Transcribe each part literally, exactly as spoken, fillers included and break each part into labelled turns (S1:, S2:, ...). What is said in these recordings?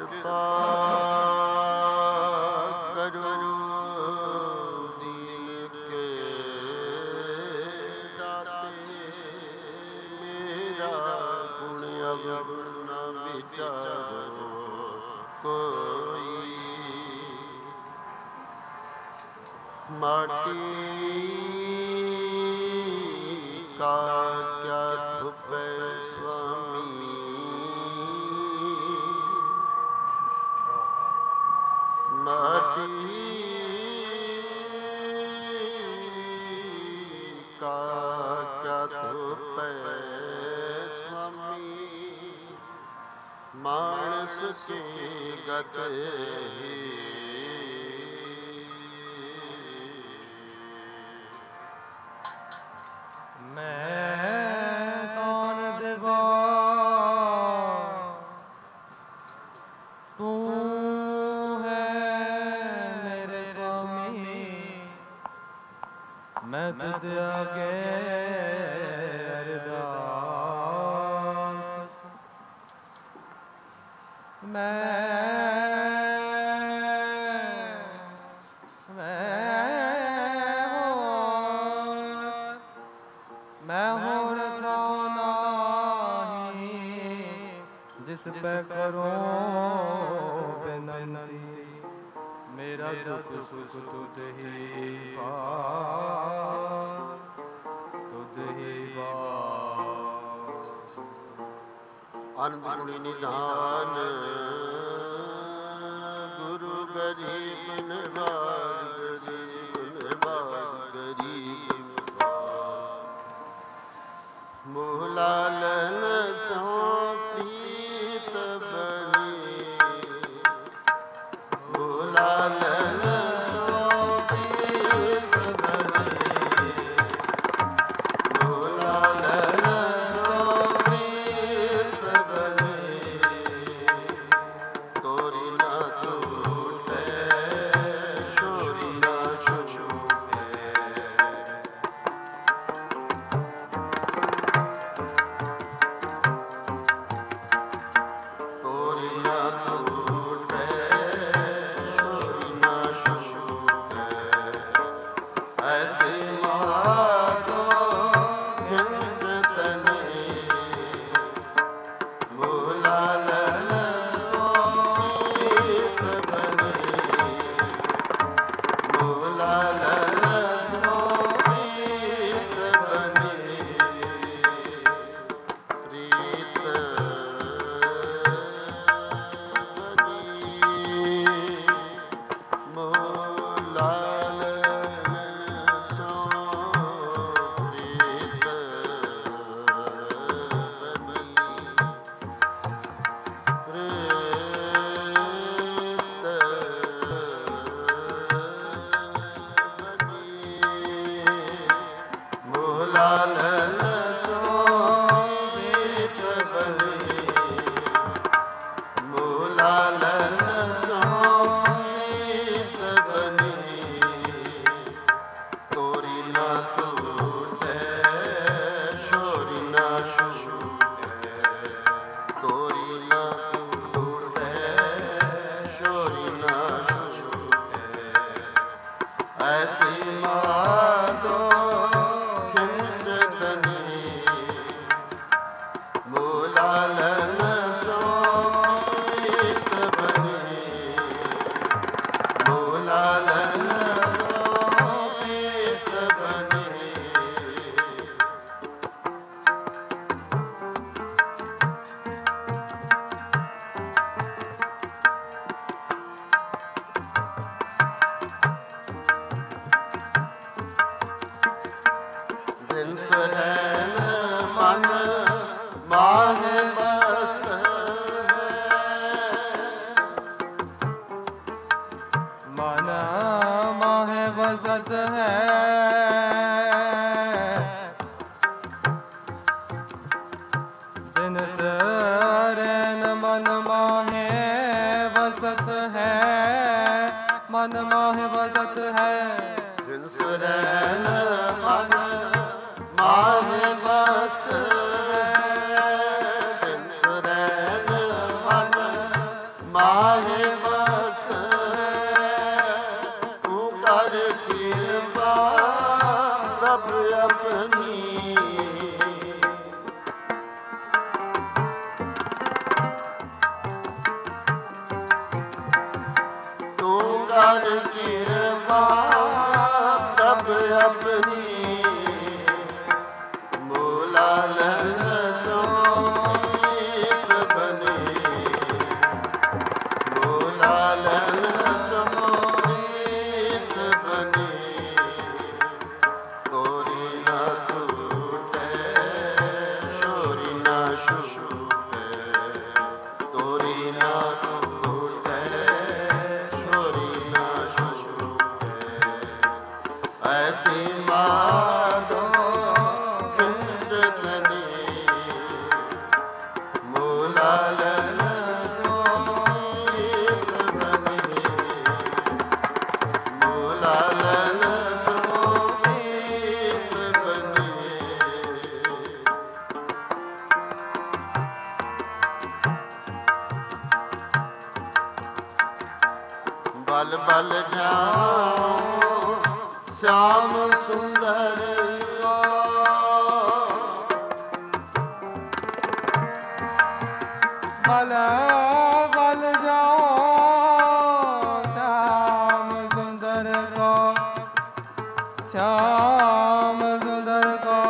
S1: ਕਿਰਪਾ ਕਰੋ ਦੀਨ ਕੇ ਦਾਤੇ, ਮੇਰਾ ਗੁਣ ਅਵਗੁਣ ਨਾ ਵਿਚਾਰੋ ਕੋਈ। ਮਾਟੀ ਕਾ ਕਿਆ ਥੁਪੈ ਸੁਆਮੀ, ਮਾਟੀ ਕਾ ਕਿਆ ਥੁਪੈ ਸੁਆਮੀ, ਮਾਨਸ ਕੀ ਗਤ ਹੀ।
S2: ਮੈਂ ਕੌਣ ਦੇਵਾ ਤੂੰ ਹੈ ਮੇਰੇ ਸੁਆਮੀ, ਮੈਂ ਤੁਧ ਆਗੇ ਅਰਦਾਸ। ਮੈਂ ਮੈਂ ਹੋਰ ਥਾਂ ਨਾਹੀਂ, ਜਿਸ ਪੈ ਕਰੋ ਬੇਨੰਤੀ। ਮੇਰਾ ਦੁੱਖ ਸੁਖ ਤੁਧ ਹੀ ਪਾਰ, ਤੁਧ ਹੀ ਪਾਰ।
S1: ਅਨੰਦ ਗੁਣੀ ਨਿਧਾਨ ਗੁਰੂ ਗਰੀਬ ਨਿਵਾਜ, ਗਰੀਬ ਨਿਵਾਜ ਗਰੀਬ ਮੋਹ ਲਾਲਨ ਸੋਂ ਪ੍ਰੀਤ ਬਣੀ, ਮੋਹ ਲਾਲਨ ਸੋਂ ਪ੍ਰੀਤ ਬਣੀ, ਮੋਹ ਲਾਲਨ ਸੋਂ ਪ੍ਰੀਤ ਬਣੀ। ਤੋਰੀ ਨਾ ਟੂਟੇ ਛੋਰੀ ਨਾ ਛੁਛੂਟੇ, ਤੋਰੀ ਨਾ ਟੂਟੇ ਛੋਰੀ ਨਾ ਛੁਛੂਟੇ। ਐਸੀ ਮਾਤੋ ਖਿੰਦ ਤਨੇ, ਮੋਹ ਲਾਲਨ ਸੋਂ ਪ੍ਰੀਤ ਬਣੀ, ਮੋਹ ਲਾਲਨ ਸੋਂ ਪ੍ਰੀਤ ਬਣੀ। ਪ੍ਰੀਤ ਬਣੀ ਮੋਹ ਲਾਲਨ ਸੋਂ ਪ੍ਰੀਤ ਬਣੀ। ਪ੍ਰੀਤ ਬਣੀ ਮੋਹ ਲਾਲਨ ਸੋਂ ਪ੍ਰੀਤ ਬਣੀ, ਮੋਹ ਲਾਲਨ ਸੋਂ ਪ੍ਰੀਤ ਬਣੀ। ਤੋਰੀ ਨਾ ਟੂਟੇ ਛੋਰੀ ਨਾ ਛੁਛੂਟੇ, ਤੋਰੀ ਨਾ ਟੂਟੇ ਛੋਰੀ ਨਾ ਛੁਛੂਟੇ। ਐਸੀ ਮਾਤੋ ਖਿੰਦ ਤਨੀ, ਮੋਹ ਲਾਲਨ ਸੋਂ ਪ੍ਰੀਤ ਬਣੀ, ਮੋਹ ਲਾਲਨ ਸੋਂ ਪ੍ਰੀਤ ਬਣੀ। ਦਿਨ ਸਰੈਣ ਮਨ ਮਾਹੇ ਮਸਤ ਹੈ,
S2: ਮਨ ਮਾਹੇ ਵਸਤ ਹੈ। ਦਿਨ ਸਰੈਣ ਮਨ ਮਾਹੇ ਵਸਤ ਹੈ, ਮਨ ਮਾਹੇ ਵਸਤ ਹੈ।
S1: ਦਿਨ ਸਰੈਣ ਮਨ ਮਾਹੇ ਮਸਤ ਹੈ, ਦਿਨ ਸਰੈਣ ਮਨ ਮਾਹੇ हर कृपा तब अपनी मूला सो प्रीत बनी मूला सो प्रीत बनी तोरी न टूटे शोरी न शुशुटे तोरी न टूटे शोरी न शुशुटे ऐसी माधो खिंडतनी मूला सो प्रीत बनी मूला सो प्रीत बनी बल बल जाऊं श्याम सुंदर को
S2: बल बल जाओ श्याम सुंदर को श्याम सुंदर को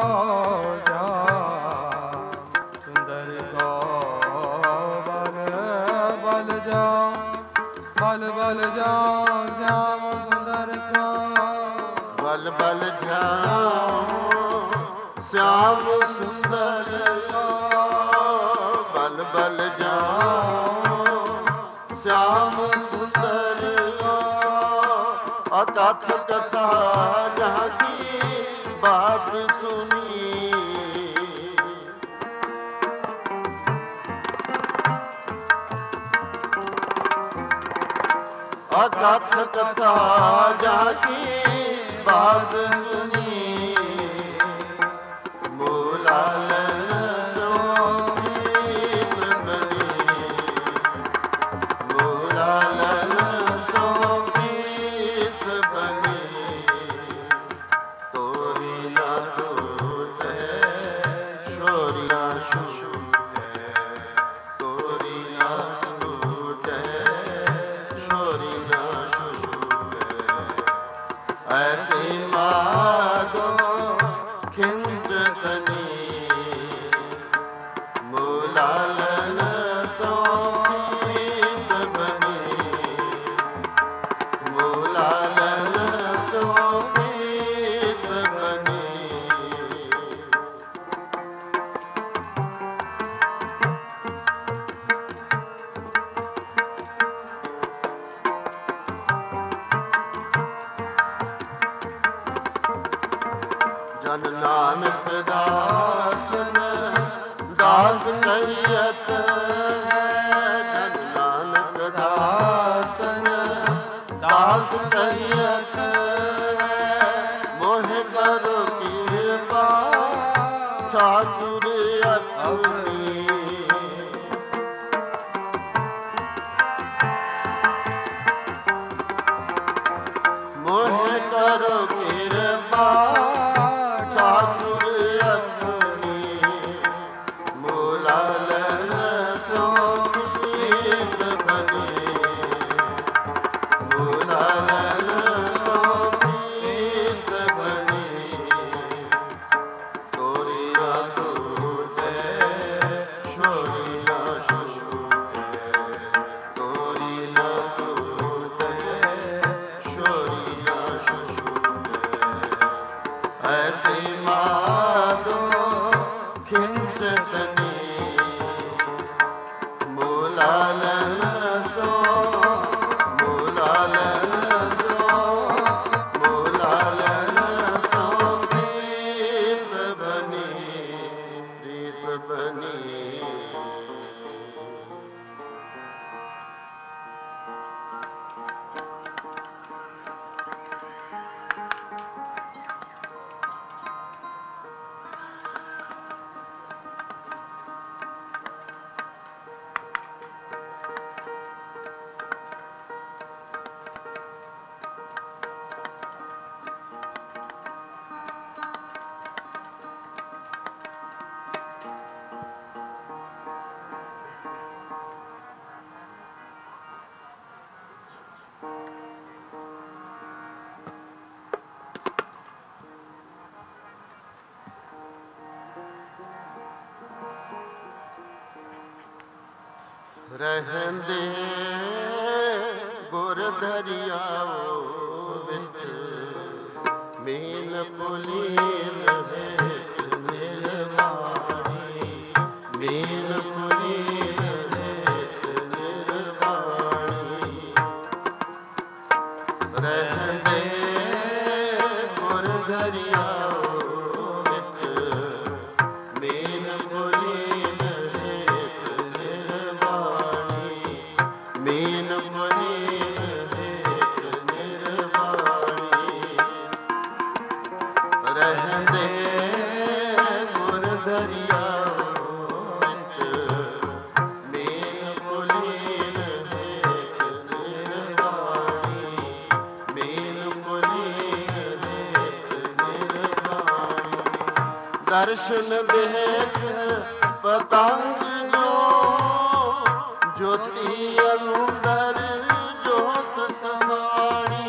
S2: श्याम सुंदर को बल बल जाओ बल बल जाओ श्याम सुंदर को
S1: बल बल जाऊं श्याम सुंदर को बल बल जाऊं श्याम सुंदर को अकथ कथा जहाँ की बात सुनी अकथ कथा जाकी बात सुनी मूला सो प्रीत बनी मूला सो प्रीत बनी तोरी न टूटे शोरी न शुशुटे तोरी न टूटे शोरी न शुशुटे ऐसी माधो खिंडतनी मूला सो प्रीत बनी मूला सो प्रीत बनी जन नानक दास दास करियत जन नानक दास दास करियत मोह करो कृपा चातुर अपनी मोह करो कृपा चातुर अपनी मूला सो प्रीत बनी मूला सो प्रीत बनी तोरी न टूटे शोरी न शुशुटे तोरी न टूटे शोरी न शुशुटे ऐसी माधो खिंडतनी मूला सो मूला सो मूला सो प्रीत बनी प्रीत बनी ਰਹਿੰਦੇ ਗੁਰ ਦਰਿਆਓ ਵਿੱਚ ਮੀਨ ਪੁਲੀਨ ਹੇਠ ਨਿਰਵਾਣੀ ਮੀਨ ਪੁਲੀਨ ਹੇਠ ਨਿਰਵਾਣੀ ਰਹਿੰਦੇ ਗੁਰ ਦਰਿਆਓ ਵਿੱਚ ਮੀਨ ਪੁਲੀਨ ਹੇਠ ਨਿਰਵਾਣੀ ਮੀਨ ਪੁਲੀਨ ਹੇਠ ਨਿਰਵਾਣੀ ਰਹਿੰਦੇ ਗੁਰ ਦਰਿਆਓ ਵਿੱਚ ਮੀਨ ਪੁਲੀਨ ਹੇਠ ਨਿਰਵਾਣੀ ਮੀਨ ਪੁਲੀਨ ਹੇਠ ਨਿਰਵਾਣੀ ਦਰਸ਼ਨ ਦੇਖ ਪਤੰਗ ਜੋ ਜੋਤੀ ਅੰਦਰ ਜੋਤ ਸਮਾਣੀ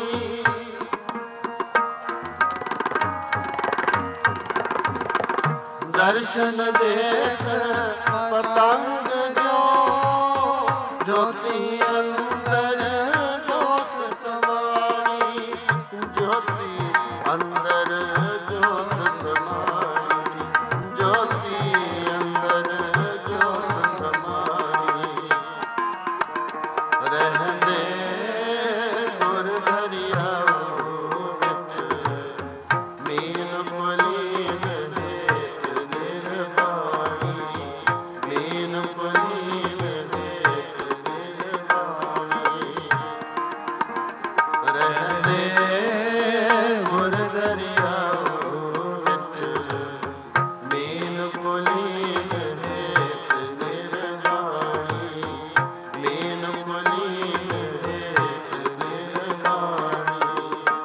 S1: ਦਰਸ਼ਨ ਦੇਖ ਪਤੰਗ ਜੋ ਜੋਤੀ ਅੰਦਰ ਜੋਤ ਸਮਾਣੀ ਜੋਤੀ ਅੰਦਰ ਜੋਤ ਸਮਾਣੀ ਜੋਤੀ ਅੰਦਰ ਜੋਤ ਸਮਾਣੀ ਰਹਿੰਦੇ ਗੁਰ ਦਰਿਆਓ ਵਿੱਚ ਮੀਨ ਪੁਲੀਨ ਹੇਠ ਨਿਰਵਾਣੀ ਮੀਨ ਪੁਲੀਨ ਹੇਠ ਨਿਰਵਾਣੀ ਰਹਿੰਦੇ ਗੁਰ ਦਰਿਆਓ ਵਿੱਚ ਮੀਨ ਪੁਲੀਨ ਹੇਠ ਨਿਰਵਾਣੀ ਮੀਨ ਪੁਲੀਨ ਹੇਠ ਨਿਰਵਾਣੀ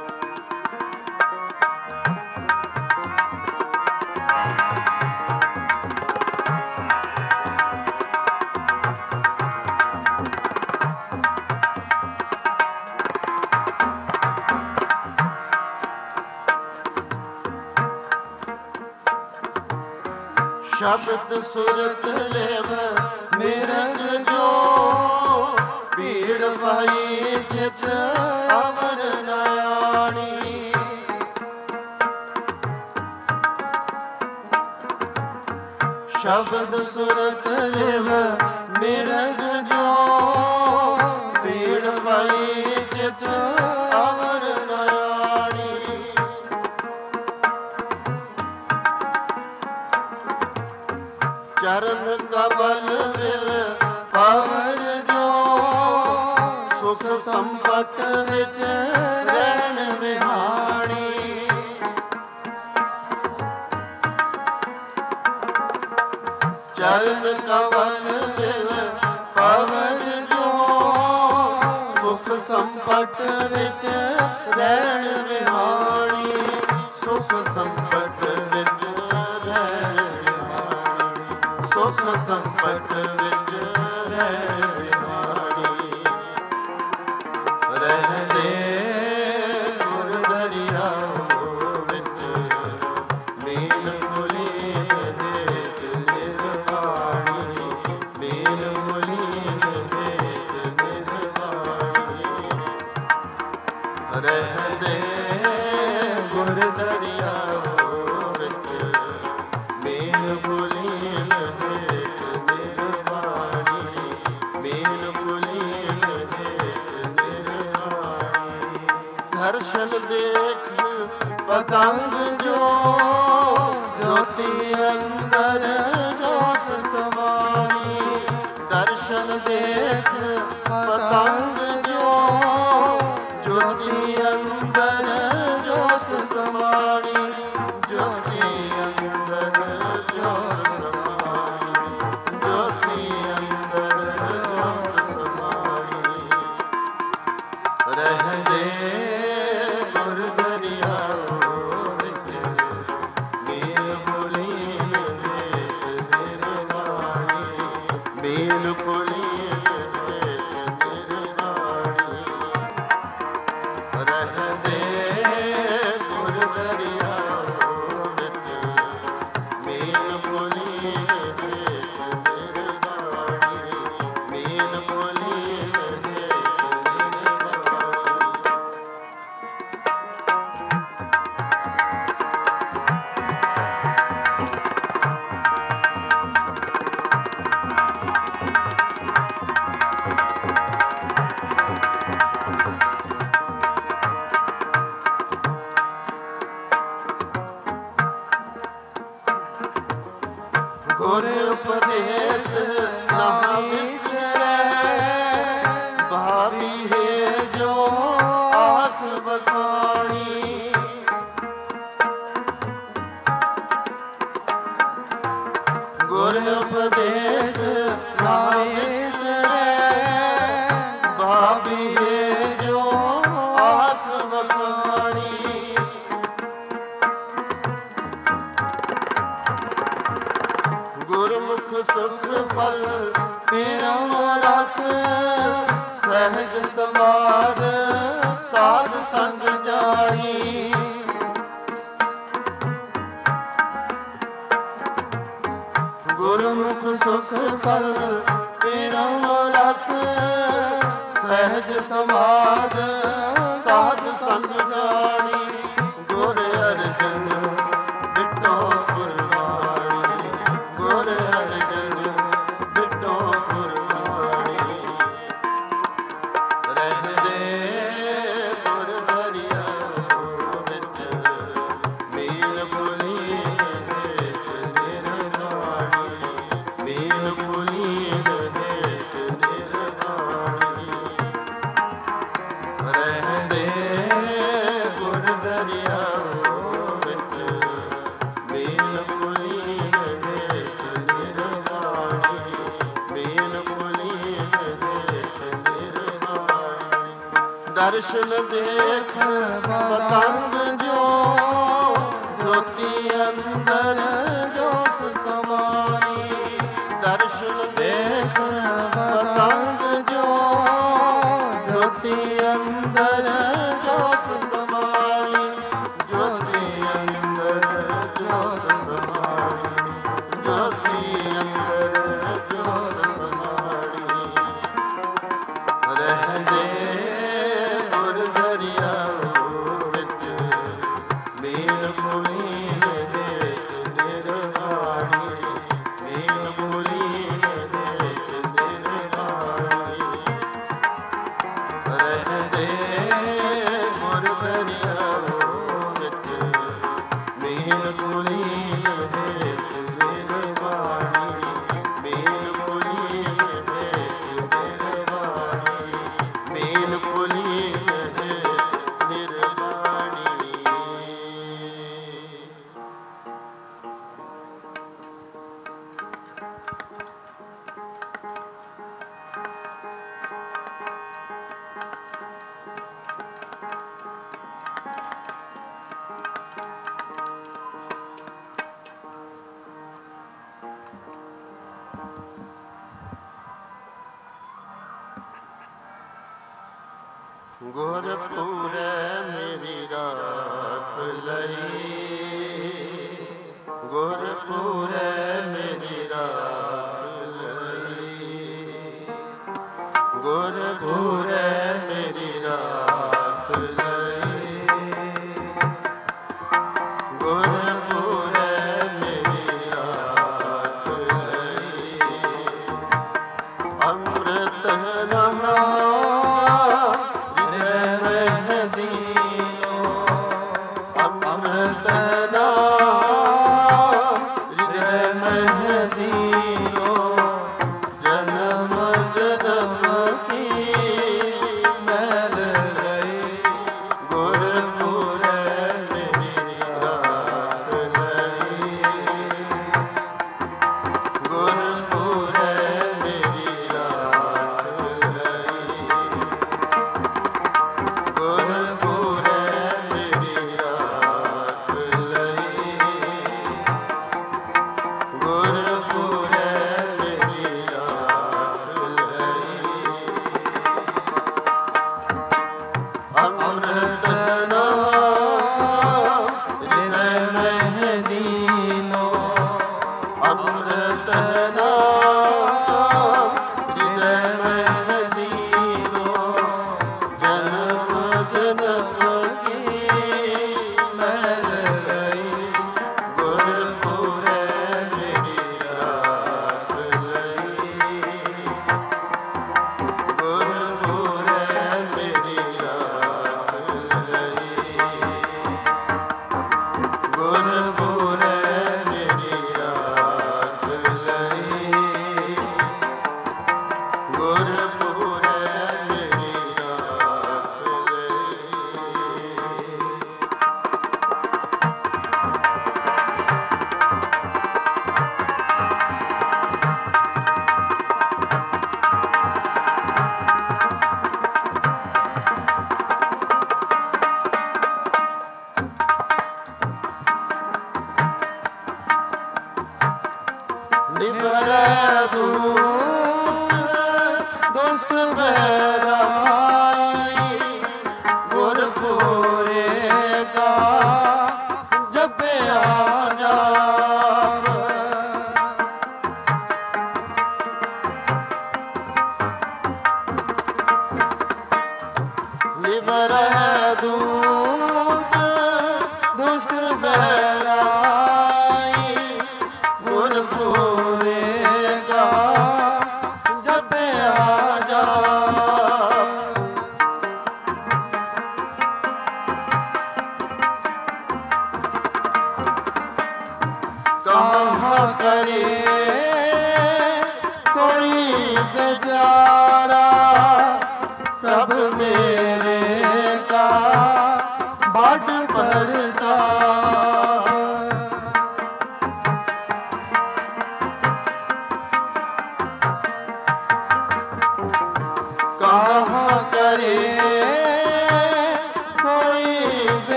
S1: ਸ਼ਬਦ ਸੁਰਤ ਲੇਵ ਮਿਰਗ ਜੋ ਭੀੜ ਪਾਈ ਚਿਤ ਅਮਰ ਨਯਾਣੀ ਸ਼ਬਦ ਸੁਰਤ ਲੇਵ ਮਿਰਗ ਜੋ ਭੀੜ ਪਾਈ ਚਿਤ ਅਮਰ ਨਯਾਣੀ ਚਰਨ ਕਮਲ ਮਿਲ ਪਵਨ ਜੋ ਸੁਖ ਸੰਪਤ ਵਿੱਚ ਰਹਿਣ ਵਿਹਾਣੀ ਚਰਨ ਕਮਲ ਮਿਲ ਪਵਨ ਜੋ ਸੁਖ ਸੰਪਤ ਵਿੱਚ ਰਹਿਣ ਵਿਹਾਣੀ ਸੁਖ ਸੰਪਤ ਵਿੱਚ ਰਹਿਣ ਸੁਖ ਸੰਪਤ ਵਿੱਚ ਰਹਿ ਵਿਹਾਰੀ ਰਹਿੰਦੇ ਗੁਰ ਦਰਿਆਓ ਵਿੱਚ ਮੀਨ ਪੁਲੀਨ ਹੇਠ ਨਿਰਵਾਣੀ ਮੀਨ ਪੁਲੀਨ ਹੇਠ ਨਿਰਵਾਣੀ ਰਹਿੰਦੇ ਗੁਰ ਦਰਿਆਓ ਵਿੱਚ ਮੀਨ ਪੁਲੀਨ ਹੇਠ ਨਿਰਵਾਣੀ ਮੀਨ ਪੁਲੀਨ ਹੇਠ ਨਿਰਵਾਣੀ ਦਰਸ਼ਨ ਦੇਖ ਪਤੰਗ ਜੋ ਜੋਤੀ ਅੰਦਰ ਜੋਤ ਸਮਾਣੀ ਦਰਸ਼ਨ ਦੇਖ ਪਤੰਗ ਜੋ ਜੋਤੀ ਅੰਦਰ ਜੋਤ ਸਮਾਣੀ ਜੋਤੀ ਅੰਦਰ ਜੋਤ ਸਮਾਣੀ ਜੋਤੀ ਅੰਦਰ ਜੋਤ ਸਮਾਣੀ ਰਹਿੰਦੇ ਗੁਰ ਦਰਿਆਓ ਵਿੱਚ ਮੀਨ ਪੁਲੀਨ ਹੇਠ ਨਿਰਵਾਣੀ ਮੀਨ ਪੁਲੀਨ ਹੇਠ ਨਿਰਵਾਣੀ ਰਹਿੰਦੇ ਗੁਰ ਦਰਿਆਓ ਵਿੱਚ ਮੀਨ ਪੁਲੀਨ ਹੇਠ ਨਿਰਵਾਣੀ ਮੀਨ ਗੁਰ ਉਪਦੇਸ ਨਾ ਵਿਸਰੈ, ਭਾਵੀ ਹੈ ਜੋ ਆਖ ਬਖਾਣੀ। ਗੁਰ ਉਪਦੇਸ ਨਾ ਵਿਸਰੈ, ਭਾਵੀ ਹੈ ਜੋ ਆਖ ਬਖਾਣੀ। ਗੁਰਮੁਖ ਸੁਖ ਫਲ ਪਰਮ ਰਸ, ਸਹਿਜ ਸਮਾਦ ਸਾਧ ਸੰਗ ਜਾਣੀ। ਗੁਰਮੁਖ ਸੁਖ ਫਲ ਪਰਮ ਰਸ, ਸਹਿਜ ਸਮਾਦ ਸਾਧ ਸੰਗ ਜਾਣੀ। ਗੁਰ ਅਰਜਨ ਬਿਟੋ ਗੁਰਬਾਣੀ, ਗੁਰ ਅਰਜਨ ਬਿਟੋ ਗੁਰਬਾਣੀ। ਰਹਿੰਦੇ ਗੁਰ ਦਰਿਆ ਵਿੱਚ, ਮੀਲ ਪੁਲੀਨ ਦੇਖ ਨਿਰਵਾਣੀ, ਮੀਲ ਪੁਲੀਨ ਦੇਖ ਨਿਰਵਾਣੀ। ਰਹਿੰਦੇ ਗੁਰ ਦਰਿਆ ਵਿੱਚ, ਮੀਲ ਪੁਲੀਨ ਦੇਖ ਨਿਰਵਾਣੀ, ਮੀਲ ਪੁਲੀਨ ਦੇਖ ਨਿਰਵਾਣੀ। ਦਰਸ਼ਨ ਦੇਖ ਪਤੰਗ ਜੋ, ਜੋਤੀ ਅੰਦਰ ਜੋਤ ਸਮਾਈ। ਦਰਸ਼ਨ ਦੇਖ ਪਤੰਗ ਜੋ, ਜੋਤੀ ਅੰਦਰ ਜੋਤ ਸਮਾਈ। ਜੋਤੀ ਅੰਦਰ ਜੋਤ ਸਮਾਈ, ਜੋਤੀ ਅੰਦਰ ਜੋਤ ਸਮਾਈ। ਰਹਿੰਦੇ ਗੁਰ ਦਰਿਆ ਵਿੱਚ, ਮੀਲ ਪੁਲੀਨ ਦੇਖ ਨਿਰਵਾਣੀ, ਮੀਲ ਪੁਲੀਨ ਦੇਖ ਨਿਰਵਾਣੀ। ਰਹਿੰਦੇ ਗੁਰ ਦਰਿਆ ਵਿੱਚ, ਮੀਲ ਪੁਲੀਨ ਦੇਖ ਨਿਰਵਾਣੀ, ਮੀਲ ਪੁਲੀਨ ਦੇਖ ਨਿਰਵਾਣੀ, ਮੀਲ ਪੁਲੀਨ ਦੇਖ ਨਿਰਵਾਣੀ। ਗੁਰਪੁਰੈ ਮੇਰੀ ਰਾਖ ਲਈ, ਗੁਰਪੁਰੈ ਮੇਰੀ ਰਾਖ ਲਈ, ਗੁਰਪੁਰੈ ਮੇਰੀ ਰਾਖ ਲਈ, ਗੁਰਪੁਰੈ ਮੇਰੀ ਰਾਖ ਲਈ। ਅੰਮ੍ਰਿਤ ਨਾਮ ਅੰਮ੍ਰਿਤ ਨਾਮ ਹਿਰਦੈ ਮਹਿ ਦੀਨੋ, ਜਨਮ ਜਨਮ ਕੀ ਮੈਲ ਗਈ। ਗੁਰਪੁਰੈ ਮੇਰੀ ਰਾਖ ਲਈ, ਗੁਰਪੁਰੈ ਮੇਰੀ ਰਾਖ ਲਈ, ਗੁਰਪੁਰੈ ਮੇਰੀ ਰਾਖ ਲਈ, ਗੁਰਪੁਰੈ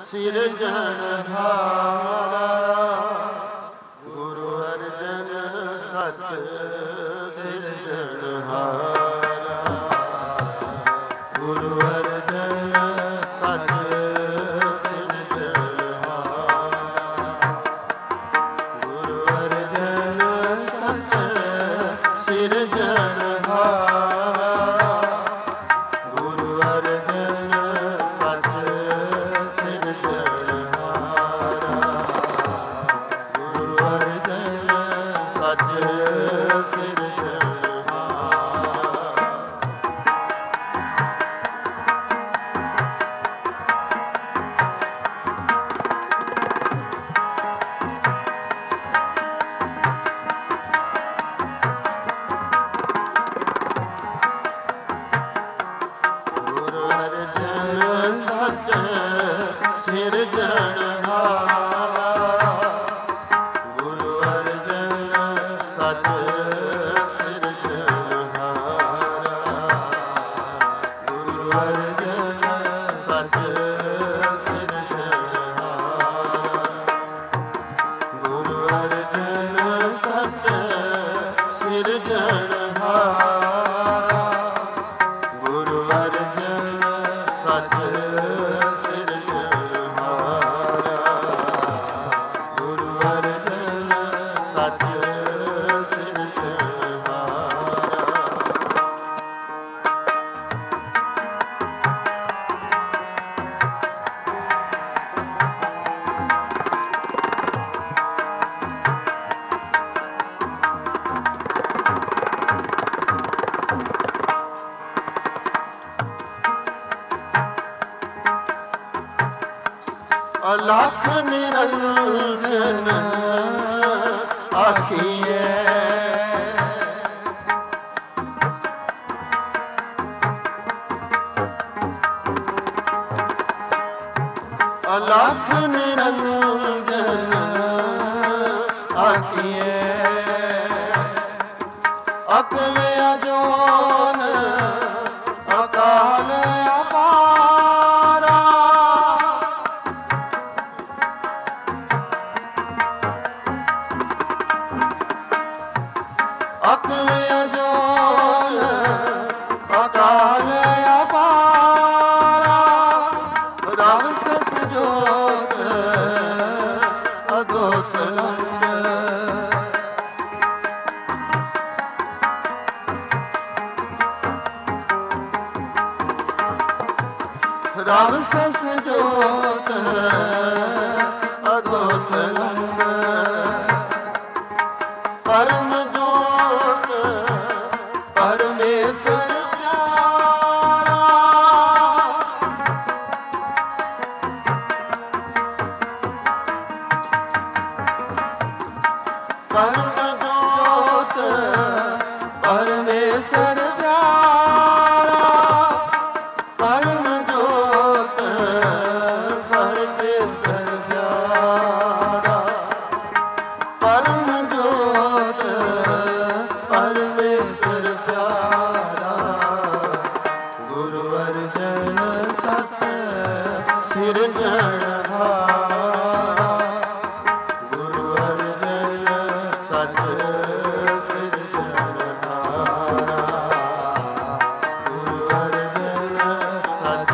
S1: ਸਿਰਜਣਹਾਰਾ ਗੁਰੂ ਅਰਜਨ ਸੱਚ ਸਿਰਜਣਹਾਰਾ ਗੁਰੂ ਅਰਜਨ ਸੱਚ ਸਿਰਜਣਹਾਰਾ ਗੁਰੂ ਅਰਜਨ ਸੱਚ ਸਿਰਜਣਹਾਰਾ ਗੁਰੂ ਅਰਜਨ ਸੱਚ ਸਿਰਜਣਹਾਰਾ ਗੁਰੂ ਅਰਜਨ ਸੱਚ ਅਲਖ ਨਿਰੰਜਨ ਆਖੀਏ ਅਲਖ ਨਿਰੰਜਨ ਆਖੀਏ ਅਕਲ ਅਜੋਨ ਅਕਾਲ ਅਪਾਰਾ ਅਕਲ ਅਜੋਨ ਅਕਾਲ ਅਪਾਰਾ ਰਵ ਸਸ ਜੋਤ ਅਗੋਤ ਲੰਡ ਰਵ ਸਸ ਜੋਤ ਅਗੋਤ ਲੰਡ ਪਰਮ ਜੋਤ ਪਰਮੇਸ਼ਰ ਪਿਆਰਾ ਪਰਮ ਜੋਤ ਪਰਮੇਸ਼ਰ ਪਿਆਰਾ ਪਰਮ ਜੋਤ ਪਰਮੇਸ਼ਰ ਪਿਆਰਾ ਪਰਮ ਜੋਤ ਪਰਮੇਸ਼ਰ ਪਿਆਰਾ ਗੁਰੂ ਅਰਜਨ ਸੱਚ ਸਿਰਜਣਹਾਰਾ ਗੁਰੂ ਅਰਜਨ ਸੱਚ ਸਿਰਜਣਹਾਰਾ ਗੁਰੂ ਅਰਜਨ ਸੱਚ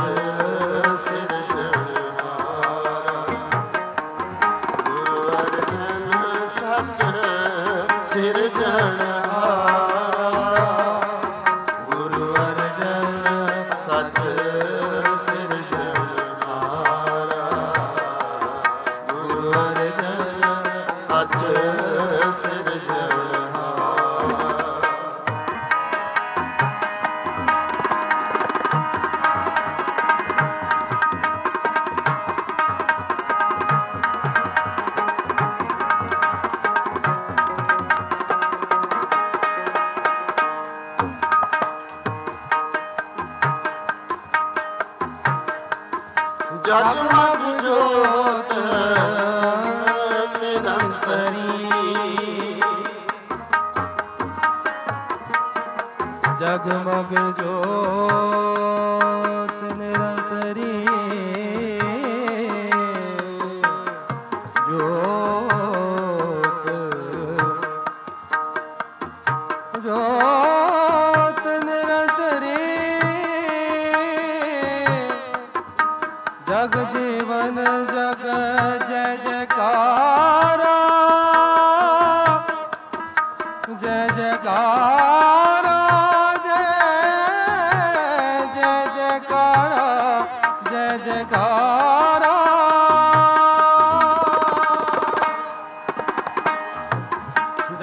S1: ਸਿਰਜਣਹਾਰਾ ਗੁਰੂ ਅਰਜਨ ਸੱਚ ਸਿਰਜਣਹਾਰਾ ਗੁਰੂ ਅਰਜਨ ਸੱਚ ਸਿਰਜਣਹਾਰਾ ਗੁਰੂ ਅਰਜਨ ਸੱਚ ਸਿਰਜਣਹਾਰਾ ਜਗਮਗ ਜੋਤ ਨਿਰੰਤਰੀ
S2: ਜਗਮਗ ਜੋਤ ਨਿਰੰਤਰੀ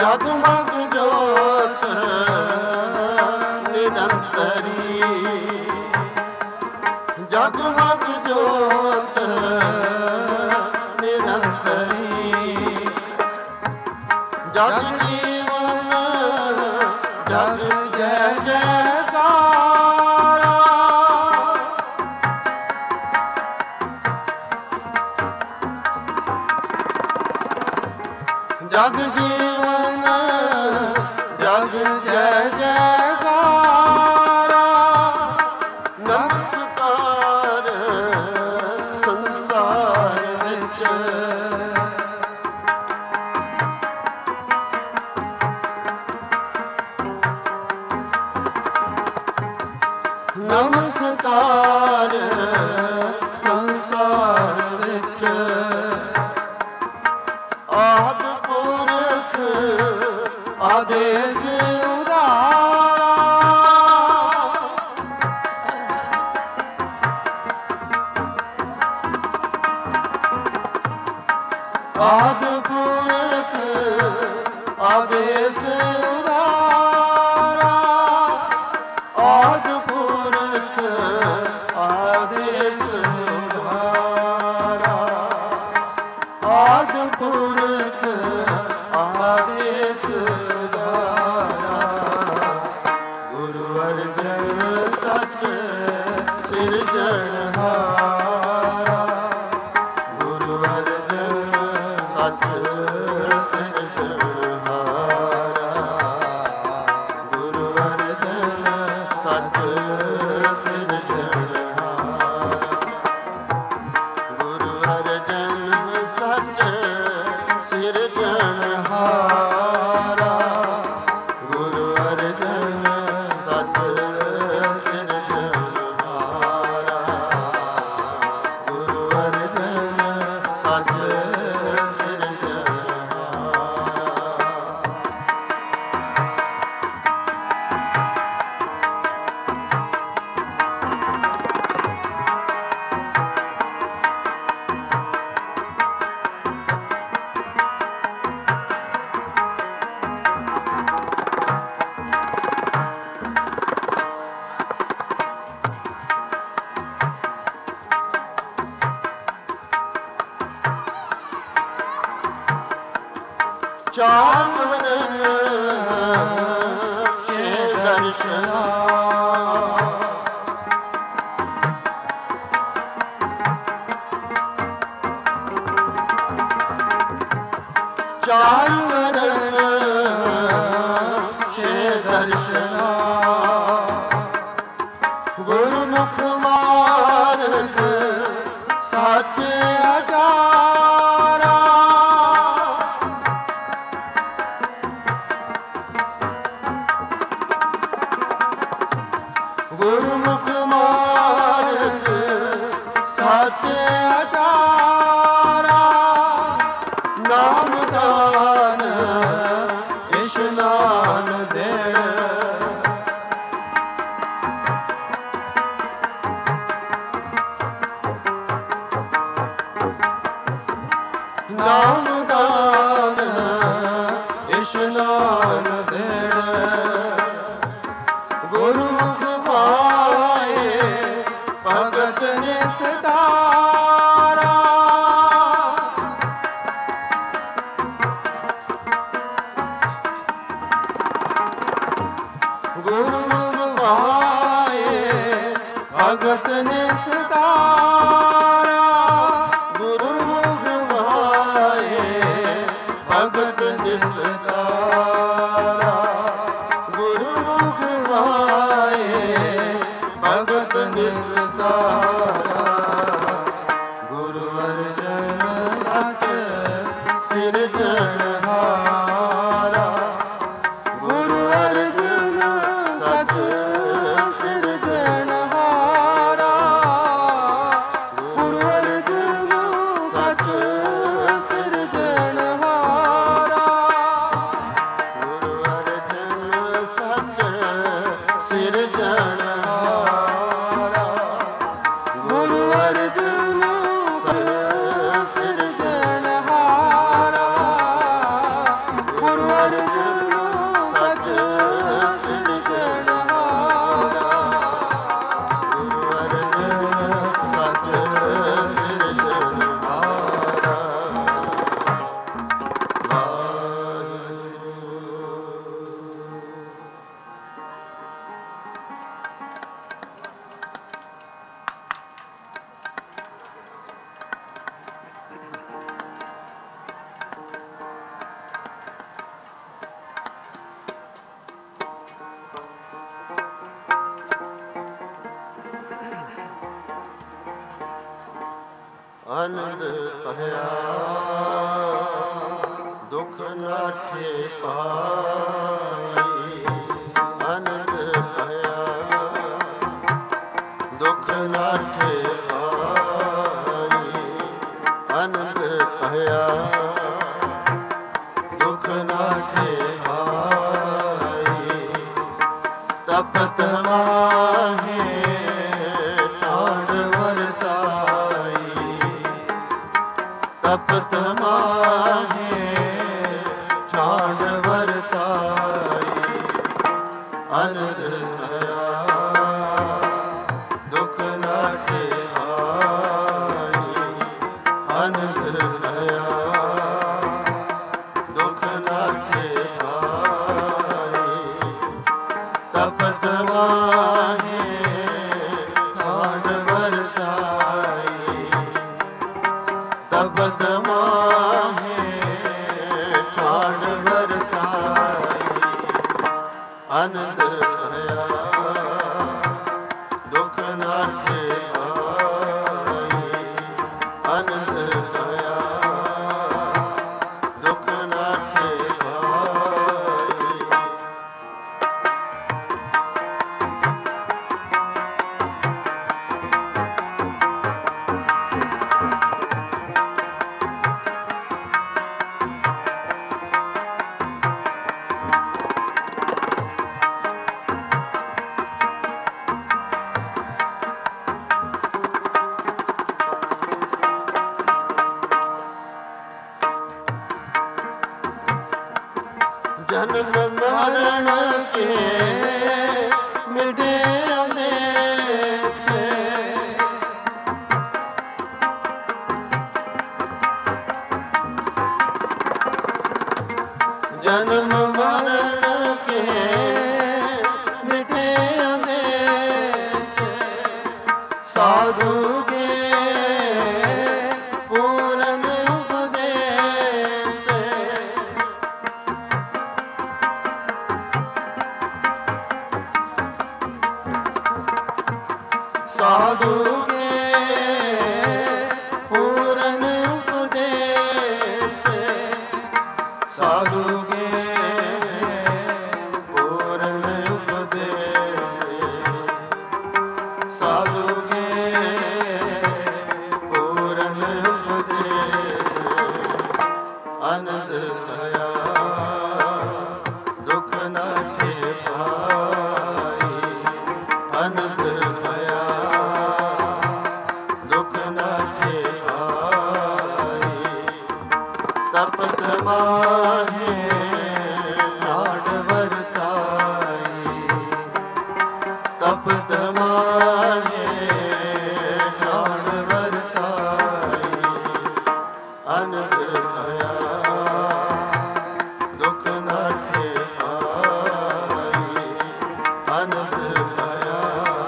S1: ਜਗਮਗ ਜੋਤ ਨਿਰੰਤਰੀ, ਜਗਮਗ ਜੋਤ ਨਿਰੰਤਰੀ, ਜਗ ਜੀਵਨ ਜਗ ਜੈ ਜੈਕਾਰਾ, ਜਗ ਜੀਵਨ ਜਗ ਜੈ ਜੈਕਾਰਾ, ਨਮਸਕਾਰ ਸੰਸਾਰ ਵਿੱਚ, ਨਮਸਕਾਰ ਸੰਸਾਰ ਵਿੱਚ, ਆਦਿ ਪੁਰਖ ਆਦੇਸ ਉਦਾਰਾ, ਆਦਿ ਪੁਰਖ ਆਦੇਸ ਉਦਾਰਾ, ਆਦਿ ਪੁਰਖ ਆਦੇਸ ਉਦਾਰਾ, ਆਦਿ ਪੁਰਖ ਆਦੇਸ ਉਦਾਰਾ, ਗੁਰੂ ਅਰਜਨ ਸੱਚ ਸਿਰਜਣਹਾਰਾ, ਗੁਰੂ ਅਰਜਨ ਸੱਚ ਸਿਰਜਣਹਾਰਾ, ਗੁਰੂ ਅਰਜਨ ਸੱਚ ਸਿਰਜਣਹਾਰਾ, ਗੁਰੂ ਅਰਜਨ ਸੱਚ ਸਿਰਜਣਹਾਰਾ, ਗੁਰੂ ਅਰਜਨ ਸੱਚ ਸਿਰਜਣਹਾਰਾ, ਗੁਰੂ ਅਰਜਨ ਸੱਚ ਚਾਵਨ ਛੇ ਦਰਸ਼ਨਾ, ਚਾਵਨ ਛੇ ਦਰਸ਼ਨਾ, ਗੁਰਮੁਖ ਮਾਰਗ ਸੱਚ ਅਜਾਰਾ, ਗੁਰਮੁਖ ਮਾਰਗ ਸੱਚ ਅਜਾਰਾ, ਨਾਮ ਦਾਨ ਇਸ਼ਨਾਨ ਦੇਣ, ਨਾਮ ਦਾਨ ਇਸ਼ਨਾਨ ਦੇਣ, ਗੁਰਮੁਖ ਪਾਏ ਭਗਤ ਨਿਸਤਾਰਾ, ਗੁਰਮੁਖ ਪਾਏ ਭਗਤ ਨਿਸਤਾਰਾ, ਗੁਰਮੁਖ ਪਾਏ ਭਗਤ ਨਿਸਤਾਰਾ, ਗੁਰਮੁਖ ਪਾਏ ਭਗਤ ਨਿਸਤਾਰਾ, ਗੁਰੂ ਅਰਜਨ ਸੱਚ ਸਿਰਜਣਹਾਰਾ, ਗੁਰੂ ਅਰਜਨ ਸੱਚ ਸਿਰਜਣਹਾਰਾ, ਗੁਰੂ ਅਰਜਨ ਸੱਚ ਸਿਰਜਣਹਾਰਾ, ਗੁਰੂ ਅਰਜਨ ਸੱਚ ਸਿਰਜਣਹਾਰਾ, ਗੁਰੂ ਅਰਜਨ ਸੱਚ ਸਿਰਜਣਹਾਰਾ, ਆਨੰਦ ਕਹਿਆ ਦੁਖ ਨਾਠੇ ਪਾਈ। ਆਨੰਦ ਕਹਿਆ ਦੁਖ ਨਾਠੇ ਪਾਈ। ਆਨੰਦ ਕਹਿਆ ਦੁਖ ਨਾਠੇ ਪਾਈ। ਤਪਤ ਮਾਹੇ ਛਾੜ ਵਰਤਾਈ। ਤਪਤ ਮਾਹੇ ਛਾੜ ਵਰਤਾਈ। ਆਨੰਦ ਕਹਿਆ ਦੁਖ ਨਾਠੇ ਪਾਈ। ਆਨੰਦ ਕਹਿਆ ਦੁਖ ਨਾਠੇ ਪਾਈ। ਤਪਤ ਮਾਹੇ ਛਾੜ ਵਰਤਾਈ। ਤਪਤ ਮਾਹੇ ਛਾੜ ਵਰਤਾਈ। ਆਨੰਦ ਕਹਿਆ ਦੁਖ ਨਾਠੇ ਪਾਈ। ਆਨੰਦ ਕਹਿਆ ਦੁਖ ਨਾਠੇ ਪਾਈ। ਜਨਮ ਮਰਨ ਕੇ ਮਿਟੇ ਅੰਦੇਸੇ। ਜਨਮ ਮਰਨ ਕੇ ਮਿਟੇ ਅੰਦੇਸੇ। ਸਾਧੂ ਕੇ ਪੂਰਨ ਉਪਦੇਸੇ। ਸਾਧੂ ਕੇ ਪੂਰਨ ਉਪਦੇਸੇ। ਸਾਧੂ ਕੇ ਪੂਰਨ ਉਪਦੇਸੇ। ਸਾਧੂ ਕੇ ਪੂਰਨ ਉਪਦੇਸੇ। ਆਨੰਦ ਕਹਿਆ ਦੁਖ ਨਾਠੇ ਪਾਈ। ਆਨੰਦ ਕਹਿਆ ਦੁਖ ਨਾਠੇ ਪਾਈ। ਤਪਤ ਮਾਹੇ ਛਾੜ ਵਰਤਾਈ। ਤਪਤ ਮਾਹੇ ਛਾੜ ਵਰਤਾਈ। ਆਨੰਦ ਕਹਿਆ ਦੁਖ ਨਾਠੇ ਪਾਈ। ਆਨੰਦ ਕਹਿਆ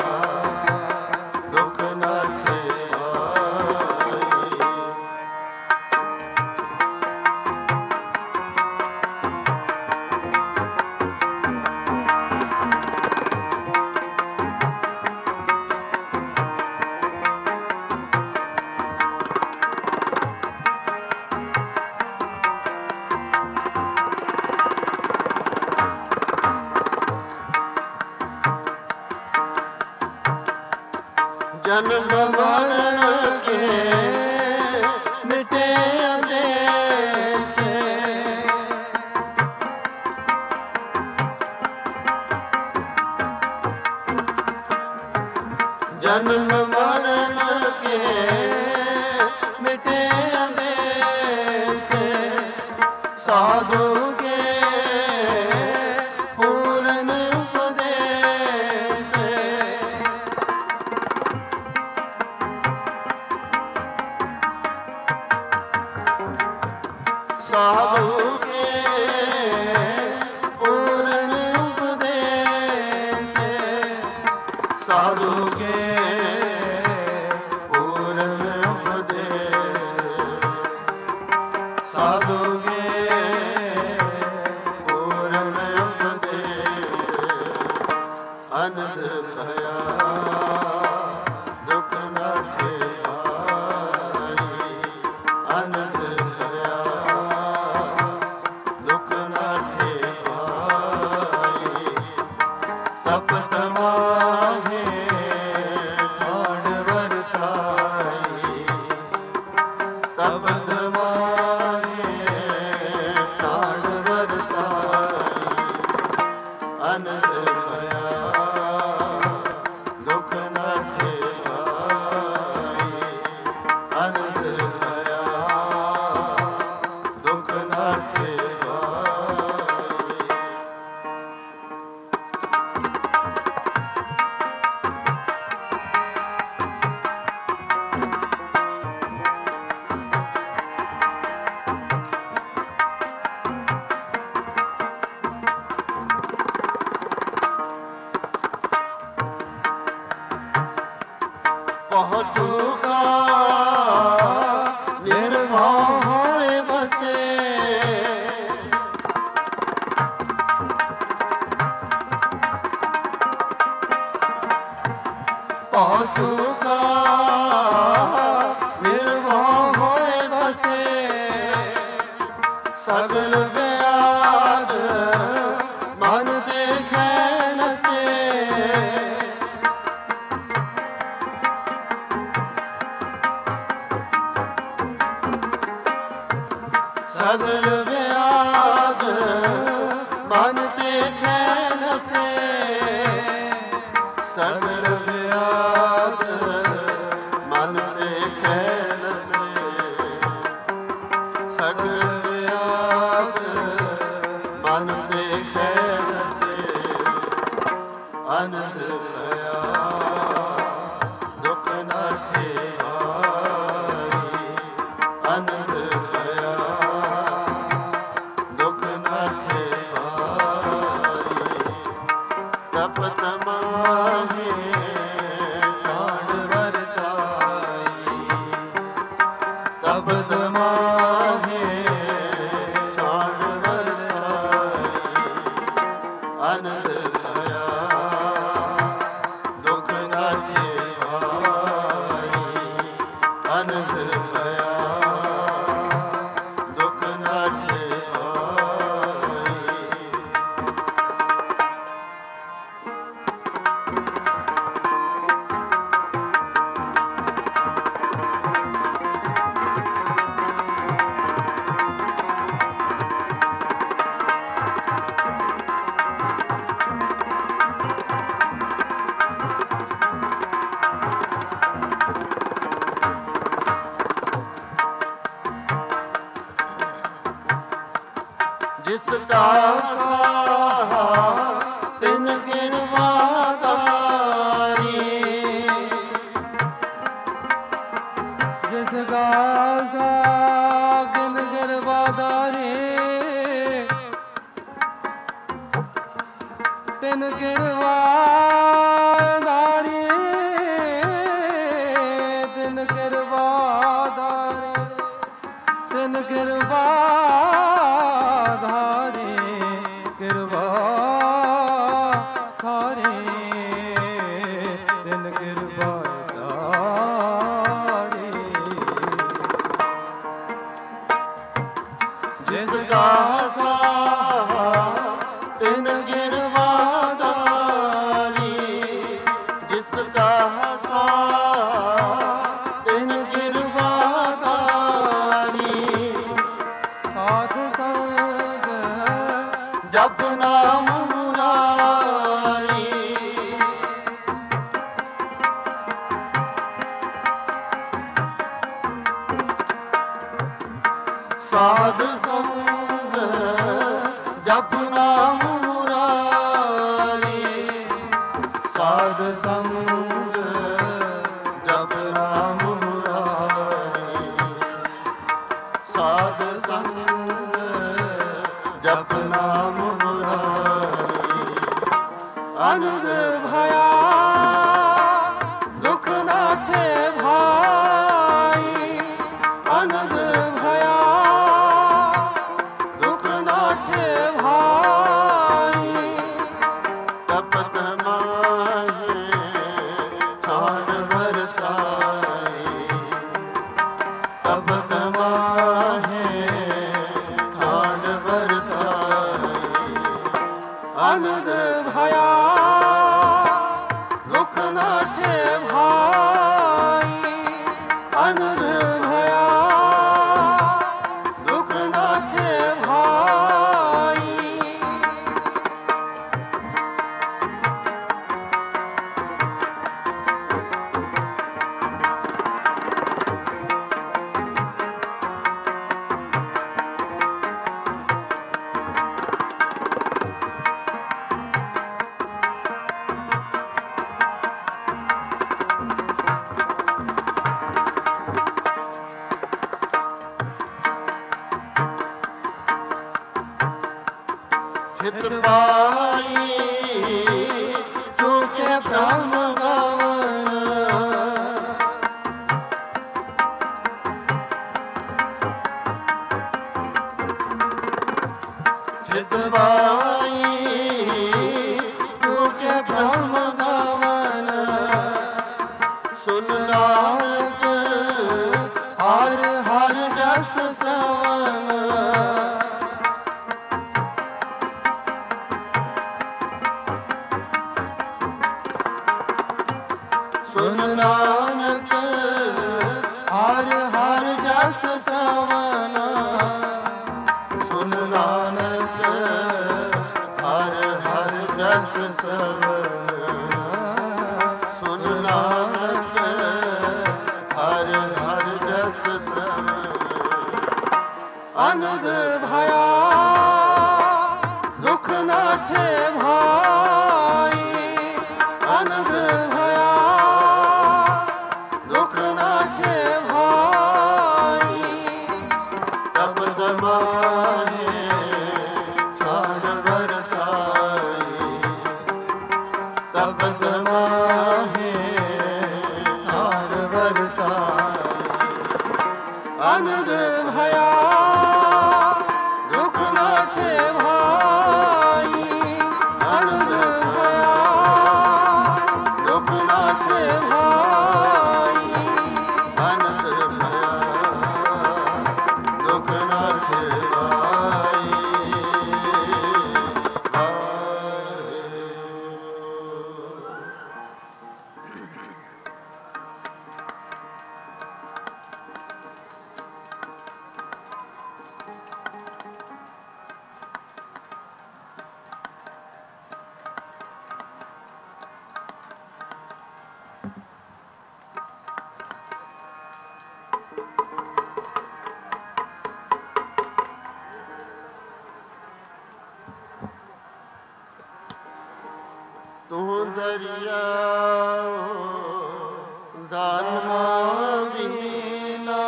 S1: ਦੁਖ ਨਾਠੇ ਪਾਈ। ਜਨਮ ਮਰਨ ਕੇ ਮਿਟੇ ਅੰਦੇਸੇ। ਜਨਮ ਮਰਨ ਕੇ ਮਿਟੇ ਅੰਦੇਸੇ। ਸਾਧੂ ਕੇ ਪੂਰਨ ਉਪਦੇਸੇ। ਸਾਧੂ ਕੇ ਪੂਰਨ ਉਪਦੇਸੇ। ਸਾਧੂ ਕੇ ਪੂਰਨ ਉਪਦੇਸੇ। ਸਾਧੂ ਕੇ ਪੂਰਨ ਉਪਦੇਸੇ। ਆਨੰਦ ਕਹਿਆ ਦੁਖ ਨਾਠੇ ਪਾਈ। ਅਨੰਦ ਭਇਆ ਦੁਖ ਨਾਠੇ ਪਾਈ ਤਪ ਤਮਾਹੇ ਠਾੜ ਵਰਤਾਈ ਤਪ ਤਮਾਹੇ ਠਾੜ ਵਰਤਾਈ ਅਨੰਦ ਭਇਆ ਦੁਖ ਨਾਠੇ ਪਾਈ ਅਨੰਦ ਭਇਆ ਦੁਖ ਨਾਠੇ ਪਾਈ ਪਹੁੰਚੂਗਾ ਨਿਰਵਾਹ ਹੋਏ ਵਸੇ ਪਹੁੰਚੂਗਾ ਨਿਰਵਾਹ ਹੋਏ ਵਸੇ ਸਗਲ ਵਿਆਦ ਮਨ ਦੇਖੈ ਨਸੇ ਸਗਲ ਵਿਆਦ ਮਨ ਦੇਖੈ ਨਸੇ ਸਗਲ ਵਿਆਦ ਮਨ ਦੇਖੈ ਨਸੇ ਸਗਲ ਵਿਆਦ ਮਨ ਦੇਖੈ ਨਸੇ ਅਨੰਦ ਭਇਆ ਦੁਖ ਨਾਠੇ ਪਾਈ ਅਨੰਦ ਭਇਆ ਦੁਖ ਨਾਠੇ ਪਾਈ ਤਪ ਤਮਾਹੇ ਠਾੜ ਵਰਤਾਈ ਤਪ ਤਮਾਹੇ ਠਾੜ ਵਰਤਾਈ ਅਨੰਦ ਭਇਆ ਦੁਖ ਨਾਠੇ ਪਾਈ ਅਨੰਦ ਭਇਆ ਦੁਖ ਨਾਠੇ ਪਾਈ ਜਿਸ ਦਾ ਸਾਹਾ ਤਿਨ ਗਿਰਵਾਦਾਰੀ
S2: ਜਿਸ ਦਾ ਸਾਗਨ ਗਿਰਵਾਦਾਰੀ ਤਿਨ ਗਿਰਵਾਦਾਰੀ ਤਿਨ ਗਿਰਵਾਦਾਰੀ ਤਿਨ ਗਿਰਵਾਦਾਰੀ ਕਿਰਵਾ ਧਾਰੇ ਤਿਨ ਕਿਰਵਾ ਧਾਰੇ
S1: ਜਿਸ ਦਾ ਸਾਹਾ ਤਿਨ ਗਿਰਵਾਦਾਰੀ ਜਿਸ ਦਾ ਸਾਹਾ ਤਿਨ ਗਿਰਵਾਦਾਰੀ
S2: ਸਾਧ ਸੰਗ
S1: ਜਪ ਨਾਮ ਮੁਰਾਰੀ ਸਾਧ ਸੰਗ ਜਪ ਨਾਮ ਮੁਰਾਰੀ ਸਾਧ ਸੰਗ ਜਪ ਨਾਮ ਮੁਰਾਰੀ ਸਾਧ ਸੰਗ ਜਪ ਨਾਮ ਮੁਰਾਰੀ
S2: ਅਨੰਦ ਭਇਆ ਦੁਖ ਨਾਠੇ ਭਾਈ ਅਨੰਦ ਭਇਆ ਦੁਖ ਨਾਠੇ ਭਾਈ
S1: ਤਪਤ ਮਾਹੇ ਠਾੜ ਵਰਤਾਈ ਤਪਤ ਮਾਹੇ ਚਿਤ ਪਾਈ ਚੁਕੇ ਭ੍ਰਮ ਗਾਵਨ ਚਿਤ ਪਾਈ ਚੁਕੇ ਭ੍ਰਮ ਗਾਵਨ ਸੁਨ ਨਾਨਕ ਹਰ ਹਰ ਜਸ ਸਵਨ ਸੁਨ ਨਾਨਕ ਹਰ ਹਰ ਜਸ ਸਵਨ ਸੁਨ ਨਾਨਕ ਹਰ ਹਰ ਜਸ ਸਵਨ ਸੁਨ ਨਾਨਕ ਹਰ ਹਰ ਜਸ ਸਵਨ ਅਨੰਦ ਭਇਆ ਦੁਖ ਨਾਠੇ ਭਾਈ ਅਨੰਦ ਭਇਆ ਦੁਖ ਨਾਠੇ ਭਾਈ ਤਬ ਦਮਾਏ ਛਾੜ ਵਰਤਾਈ ਤਬ ਦਮਾਏ ਛਾੜ ਵਰਤਾਈ ਅਨੰਦ ਭਇਆ ਦੁਖ ਨਾਠੇ ਭਾਈ ਅਨੰਦ ਭਇਆ ਦੁਖ ਨਾਠੇ ਭਾਈ ਅਨੰਦ ਭਇਆ ਦੁਖ ਨਾਠੇ ਭਾਈ ਤੂੰ ਦਰਿਆ ਦਾਨਾ ਵੀਨਾ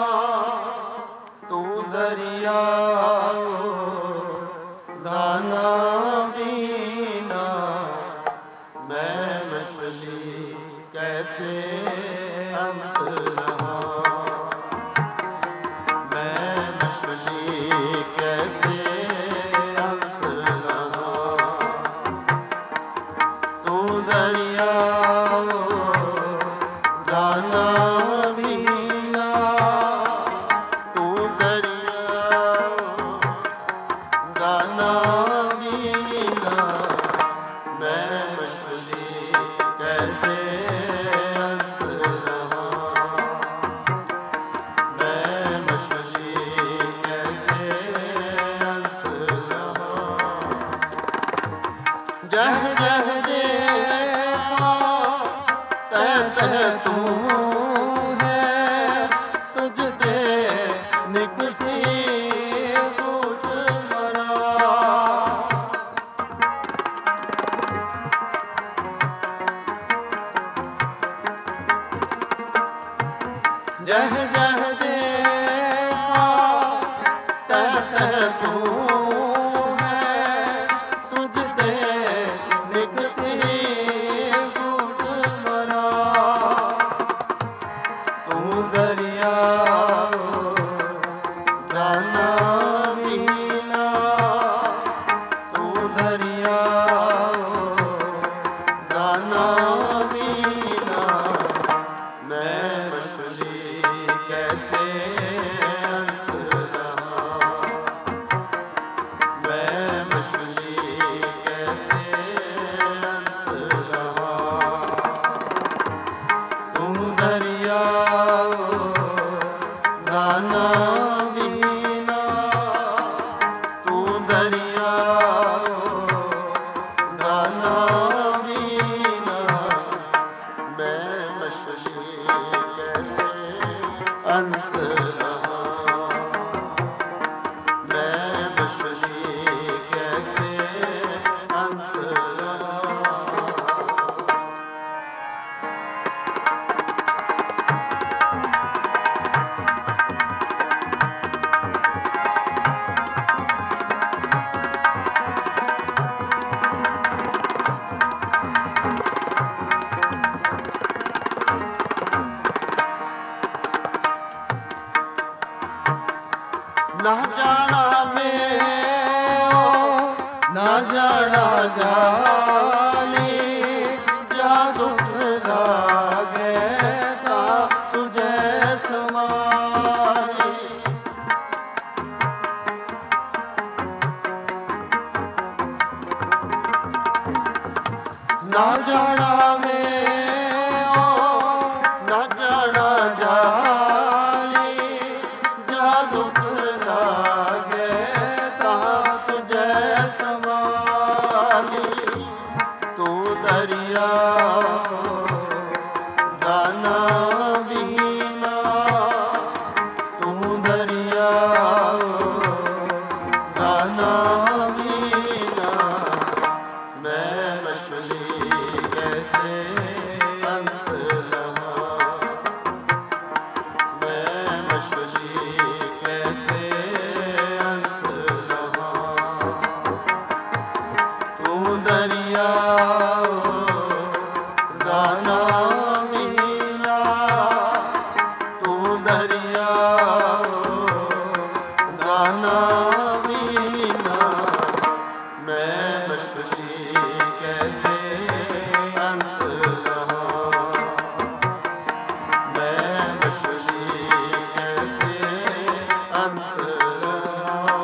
S1: ਤੂੰ ਦਰਿਆ ਦਾਨਾ ਵੀਨਾ ਮੈਂ ਮਛਲੀ ਕੈਸੇ ਅੰਤ ਲਹਾ ਮੈਂ ਮਛਲੀ ਕੈਸੇ ਅੰਤ ਲਹਾ ਤੂੰ ਦਰਿਆ ਦਾਨਾ ਵੀਨਾ ਤੂੰ ਦਰਿਆ ਦਾਨਾ ਵੀਨਾ ਮੈਂ ਮਛਲੀ ਕੈਸੇ ਅੰਤ ਲਹਾ ਮੈਂ ਮਛਲੀ ਕੈਸੇ ਅੰਤ ਲਹਾ ਜਹ ਜਹ ਦੇਖਾ ਤਹ ਤਹ ਤੂੰ ਹੈ ਤੁਝ ਤੇ ਨਿਕਸੀ ਬੂਟ ਮਰਾ ਜਹ ਜਹ ਦੇਖਾ ਤਹ ਤਹ ਤੂੰ ਹੈ ਤੁਝ ਤੇ ਨਿਕਸੀ ਬੂਟ ਮਰਾ ਤੂੰ ਦਰਿਆ ਦਾਨਾ ਨਾ ਜਾਣਾ ਮੈਂ ਨਾ ਜਾਣਾ ਜਾਣੀ ਜਾ ਦੁੱਖ ਲਾਗੇ ਤਾਂ ਤੁਝੇ ਸਮਾਈ ਨਾ ਜਾਣਾ ਮੈਂ ਨਾ ਜਾਣਾ ਜਾਣੀ ਜਾ ਦੁੱਖ ਲਾਗੇ ਤਾਂ ਤੁਝੇ ਸਮਾਈ ਤੂੰ ਦਰਿਆ ਦਾਨਾ ਵੀਨਾ ਤੂੰ ਦਰਿਆ ਦਾਨਾ ਵੀਨਾ ਮੈਂ ਮਛਲੀ ਕੈਸੇ ਅੰਤ ਲਵਾਂ ਮੈਂ ਮਛਲੀ ਕੈਸੇ ਅੰਤ ਲਵਾਂ ਤੂੰ ਦਰਿਆ ਦਾਨਾ ਵੀਨਾ ਤੂੰ ਦਰਿਆ ਦਾਨਾ ਵੀਨਾ ਮੈਂ ਮਛਲੀ ਕੈਸੇ ਅੰਤ ਲਵਾਂ ਮੈਂ ਮਛਲੀ ਕੈਸੇ ਅੰਤ ਲਵਾਂ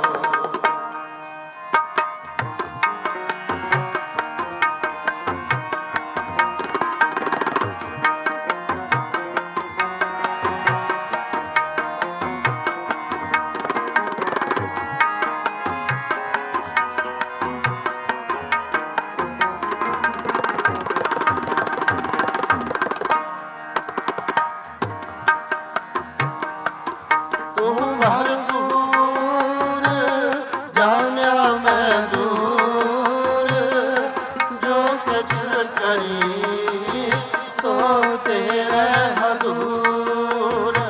S1: ਤੂੰ ਬਾਹਰ ਦੂਰ ਜਾਣਿਆ ਮੈਂ ਦੂਰ ਜੋ ਕੁਛ ਕਰੀ ਸੋ ਤੇਰੇ ਹਦੂਰ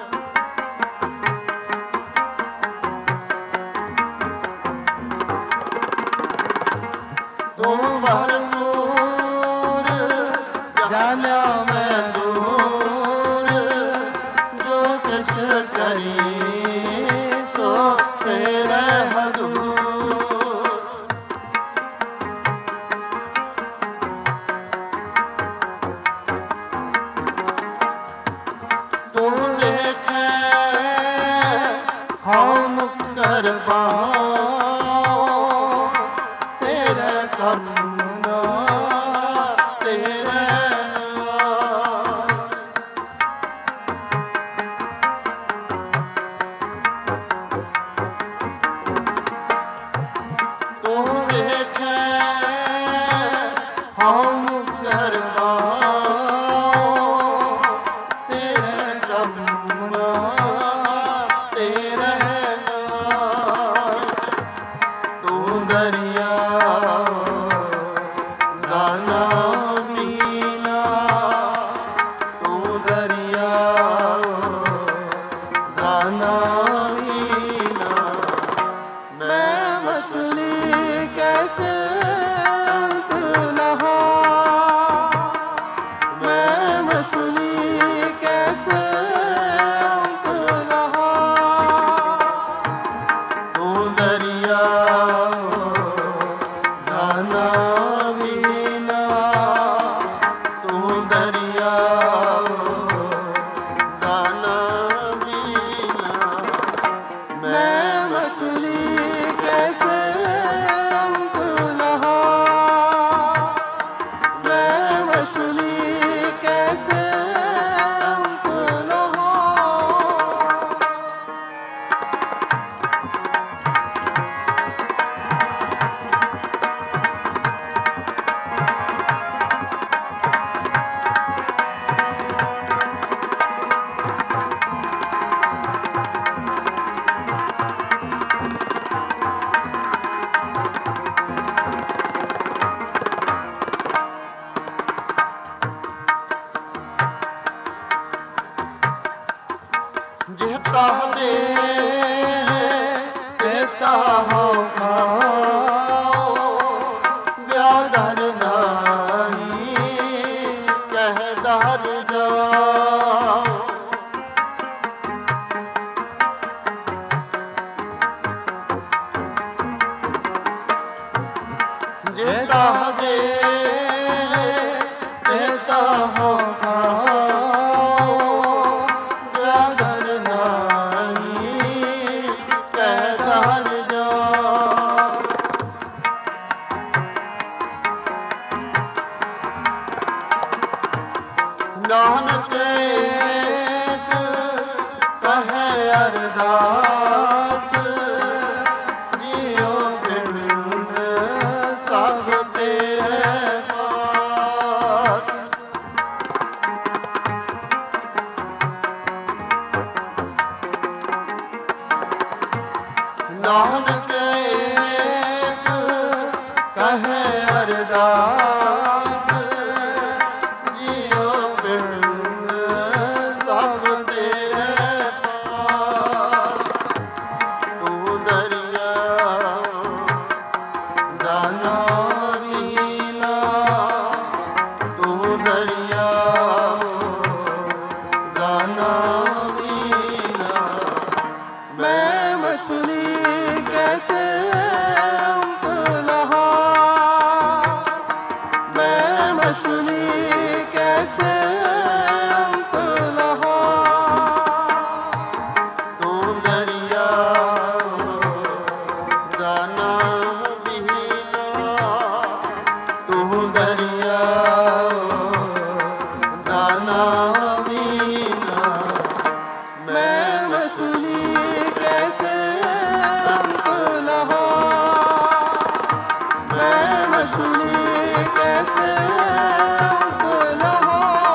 S1: ਤੂੰ ਬਾਹਰ ਦੂਰ ਜਾਣਿਆ ਮੈਂ ਦੂਰ ਜੋ ਕੁਛ ਕਰੀ ਸੋ ਤੇਰੇ ਹਦੂਰ ਤੂੰ ਦੇਖੇ ਹਉ ਮੁਕਰ ਪਾਉ ਤੇਰੇ ਕੰਮ ਨਾ ਤੇਰੇ ਨਾਲ ਤੂੰ ਵੇਖੇ ਹਉ ਮੁਕਰ ਪਾਉ ਤੇਰੇ ਕੰਮ ਨਾ ਤੇਰੇ ਨਾਲ ਤੂੰ ਦਰਿਆ ਦਾਨਾ ਵੀਨਾ ਤੂੰ ਦਰਿਆ ਦਾਨਾ ਵੀਨਾ ਮੈਂ ਮਛਲੀ ਕੈਸੇ ਅੰਤ ਲਹਾ ਮੈਂ ਮਛਲੀ ਕੈਸੇ ਅੰਤ ਲਹਾ ਤੂੰ ਦਰਿਆ ਦਾਨਾ ਵੀਨਾ ਤੂੰ ਦਰਿਆ ਦਾਨਾ ਵੀਨਾ ਮੈਂ ਮਛਲੀ ਕੈਸੇ ਅੰਤ ਲਹਾ ਮੈਂ ਮਛਲੀ ਕੈਸੇ ਅੰਤ ਲਹਾ ਜਿਹਤਾ ਦੇ ਦੇਤਾ ਹੋ ਖਾਓ ਵਿਆਹ ਦਰ ਨਾਹੀ ਕਹਿ ਦਰ ਜਾਓ ਅਰਦਾਸ ਜਿਉ ਬਿਨ ਸਭ ਤੇਰੇ ਪਾਸ। ਨਾਨਕ ਏਕ ਕਹੈ ਅਰਦਾਸ ਜਿਉ ਬਿਨ ਸਭ ਤੇਰੇ ਪਾਸ। ਤੂੰ ਦਰਿਆ ਦਾਨਾ ਵੀਨਾ, ਤੂੰ ਦਰਿਆ ਦਾਨਾ ਵੀਨਾ। ਮੈਂ ਮਛਲੀ कैसे अंत लहा, मैं मछली कैसे अंत लहा। तू दरिया दाना बीना, तू दरिया दाना बीना। मैं मछली कैसे मछली कैसे अंत लहा।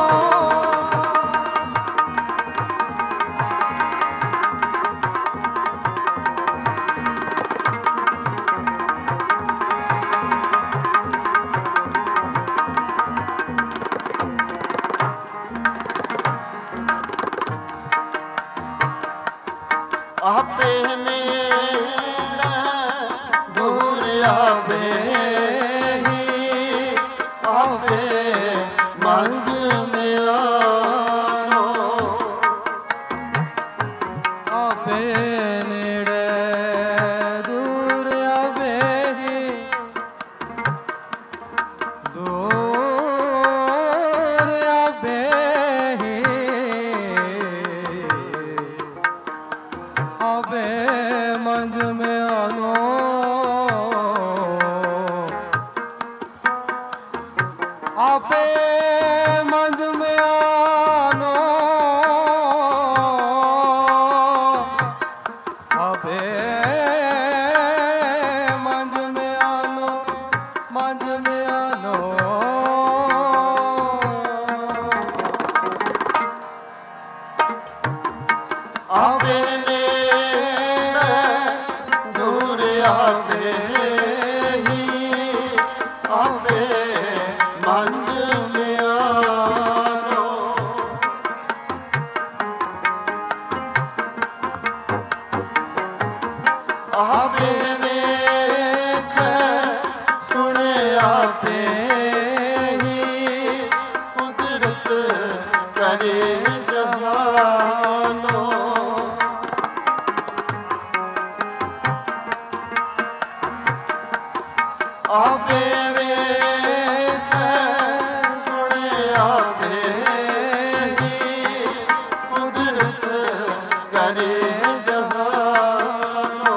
S1: आपे मेरा दूर आवे आपे मंझ में आनो,
S2: आपे नेड़े दूर आवे ही, दूर आवे ही, आपे मंझ में आनो। आपे मंझ में आनो, आपे मंझ में आनो, मंझ में आनो।
S1: आपे नेड़े दूर आवे ही, आपे मंझ में आनो। आपे वेख सुने आपे ही, कुदरत करे जहानो। आपे वेख सुने आपे ही, कुदरत करे जहानो।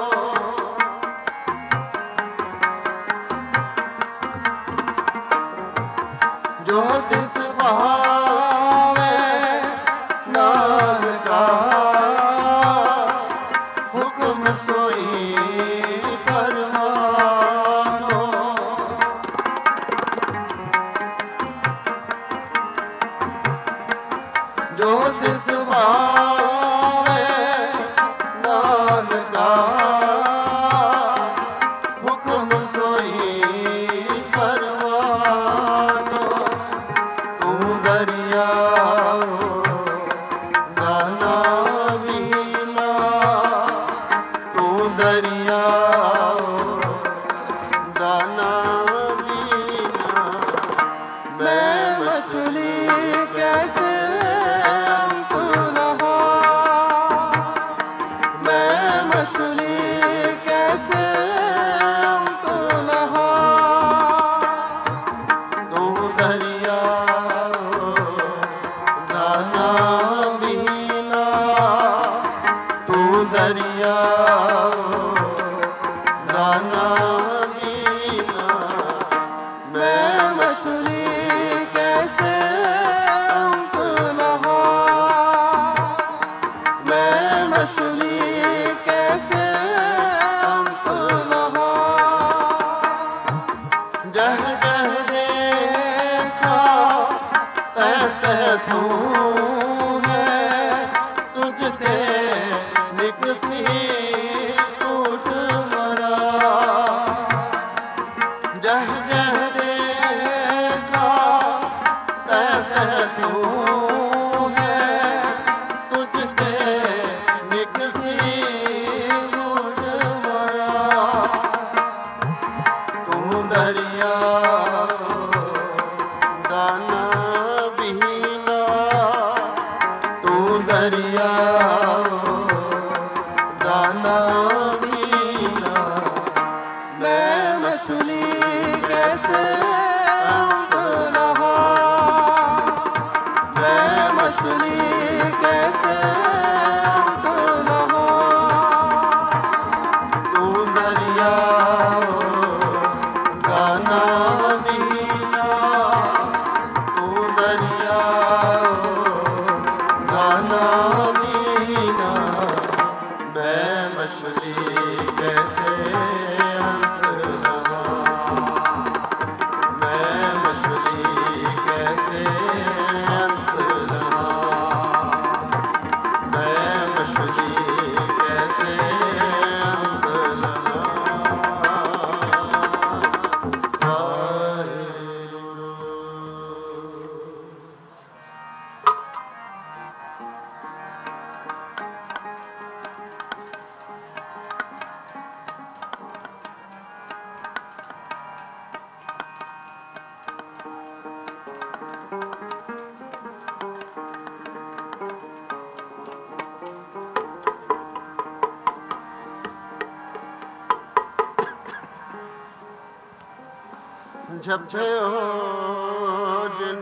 S1: जो तिस भावे नानका, हुक्म सोई फरमानो। जो तिस भावे नानका, हुक्म सोई फरमानो। तू दरिया दाना बीना, तू दरिया दाना बीना। मैं मछली कैसे अंत लहा, मैं मछली कैसे अंत लहा। तू दरिया दाना बीना, तू दरिया दाना बीना। मैं मछली कैसे अंत लहा, मैं मछली ਨਿਕਸੀ ਟੂਟ ਮਰਾ ਜਹ ਜਹ ਦੇਖਾ ਤਹ ਤਹ ਤੂੰ ਹੈ ਤੁਝ ਤੇ ਨਿਕਸੀ ਟੂਟ ਮਰਾ ਤੂੰ ਦਰਿਆ ਦਾਨਾ ਬੀਨਾ ਤੂੰ ਦਰਿਆ ਦਾਨਾ ਬੀਨਾ ਮੈਂ ਮਛਲੀ ਕੈਸੇ ਅੰਤ ਲਹਾ ਮੈਂ ਮਛਲੀ ਕੈਸੇ ਅੰਤ ਲਹਾ ਤੂੰ ਦਰਿਆ ਦਾਨਾ ਬੀਨਾ ਤੂੰ ਦਰਿਆ ਦਾਨਾ ਬੀਨਾ ਮੈਂ ਮਛਲੀ ਕੈਸੇ ਅੰਤ ਲਗਾ ਮੈਂ ਮਛਲੀ ਕੈਸੇ ਅੰਤ ਲਗਾ ਮੈਂ ਮਛਲੀ ਕੈਸੇ ਅੰਤ ਲਗਾ ਜਪਿਓ ਜਿਨ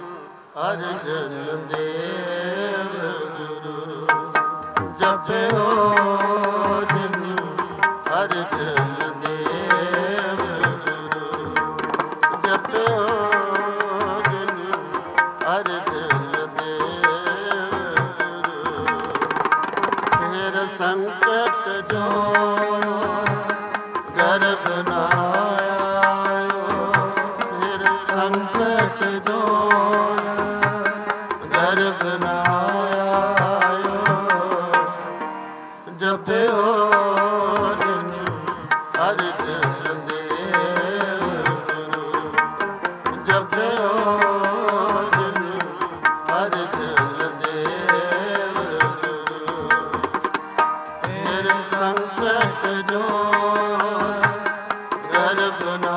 S1: ਅਰਜਨ ਦੇਵ ਗੁਰੂ ਜਪਿਓ ਜਿਨ ਅਰਜਨ ਦੇਵ ਗੁਰੂ ਜਪਿਓ ਜਿਨ ਅਰਜਨ ਦੇਵ ਗੁਰੂ ਫਿਰ ਸੰਕਟ ਜੋ ਗਰਭ ਨਾ ਸੰਕਟ ਜੋ ਗਰਭ ਨਾ ਆਇਓ ਜਪਿਓ ਜਿਨ ਅਰਜਨ ਦੇਵ ਗੁਰੂ ਜਪਿਓ ਜਿਨ ਅਰਜਨ ਦੇਵ ਗੁਰੂ ਫਿਰ ਸੰਕਟ ਜੋ ਗਰਭ ਨਾ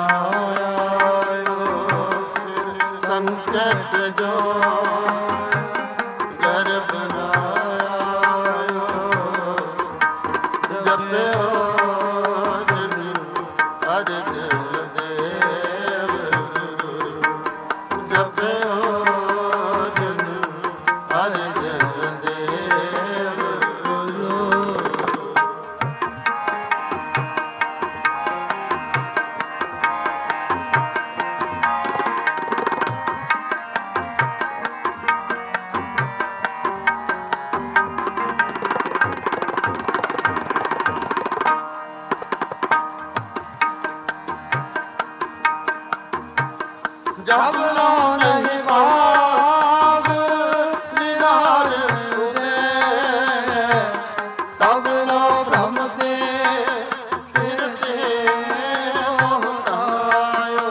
S1: ਸੰਕਟ ਜੋ ਗਰਭ ਨਾ ਆਇਓ ਜਪਿਓ ਜਿਨ ਅਰਜਨ ਦੇਵ ਗੁਰੂ ਜਪਿਓ ਜਿਨ ਅਰਜਨ ਦੇਵ ਗੁਰੂ ਜਬ ਲੋ ਨਹੀਂ ਭਾਗ ਨਿਰਾਰ ਉਰੇ ਤਬ ਲੋ ਭ੍ਰਮ ਤੇ ਫਿਰਤੇ ਮੋਹਤਾਇਓ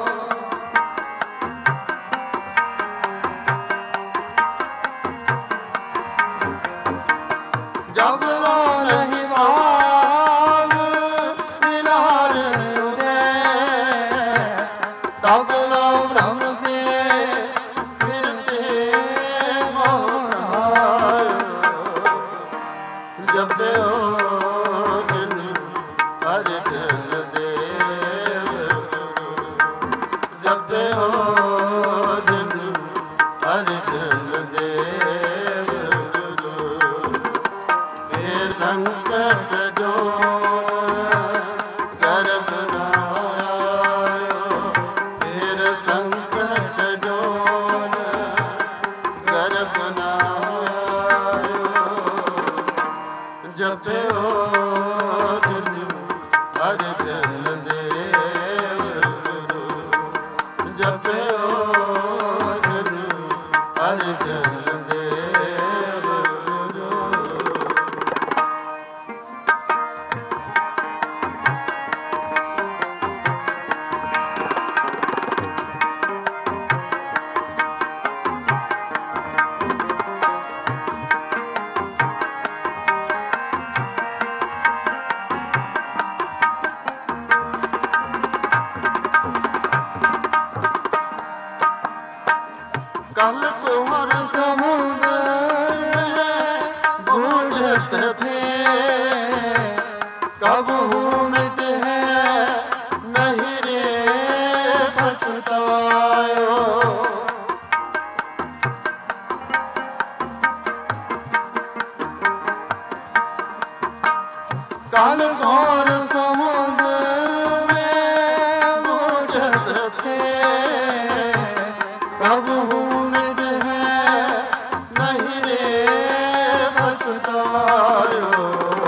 S1: ਜਬ ਲੋ ਨਹੀਂ ਭਾਗ ਨਿਰਾਰ ਉਰੇ ਤਬ ਲੋ ਭ੍ਰਮ ਤੇ ਫਿਰਤੇ ਮੋਹਤਾਇਓ ਜਪਿਓ ਜਿਨ ਅਰਜਨ ਦੇਵ ਗੁਰੂ ਜਪਿਓ ਜਿਨ ਅਰਜਨ ਦੇਵ ਗੁਰੂ ਫਿਰ ਸੰਕਟ ਜੋ ਗਰਭ ਨਾ ਆਇਓ ਫਿਰ ਸੰਕਟ ਜੋ ਗਰਭ ਨਾ ਆਇਓ ਜਪਿਓ ਜਿਨ ਅਰਜਨ ਦੇਵ ਗੁਰੂ ਜਪਿਓ ਜਿਨ ਅਰਜਨ ਦੇਵ ਗੁਰੂ कबहू मिट है नहीं रे पछतायो। काल घोर समुद्र में बूझत थे, कबहू मिट है नहीं रे पछतायो।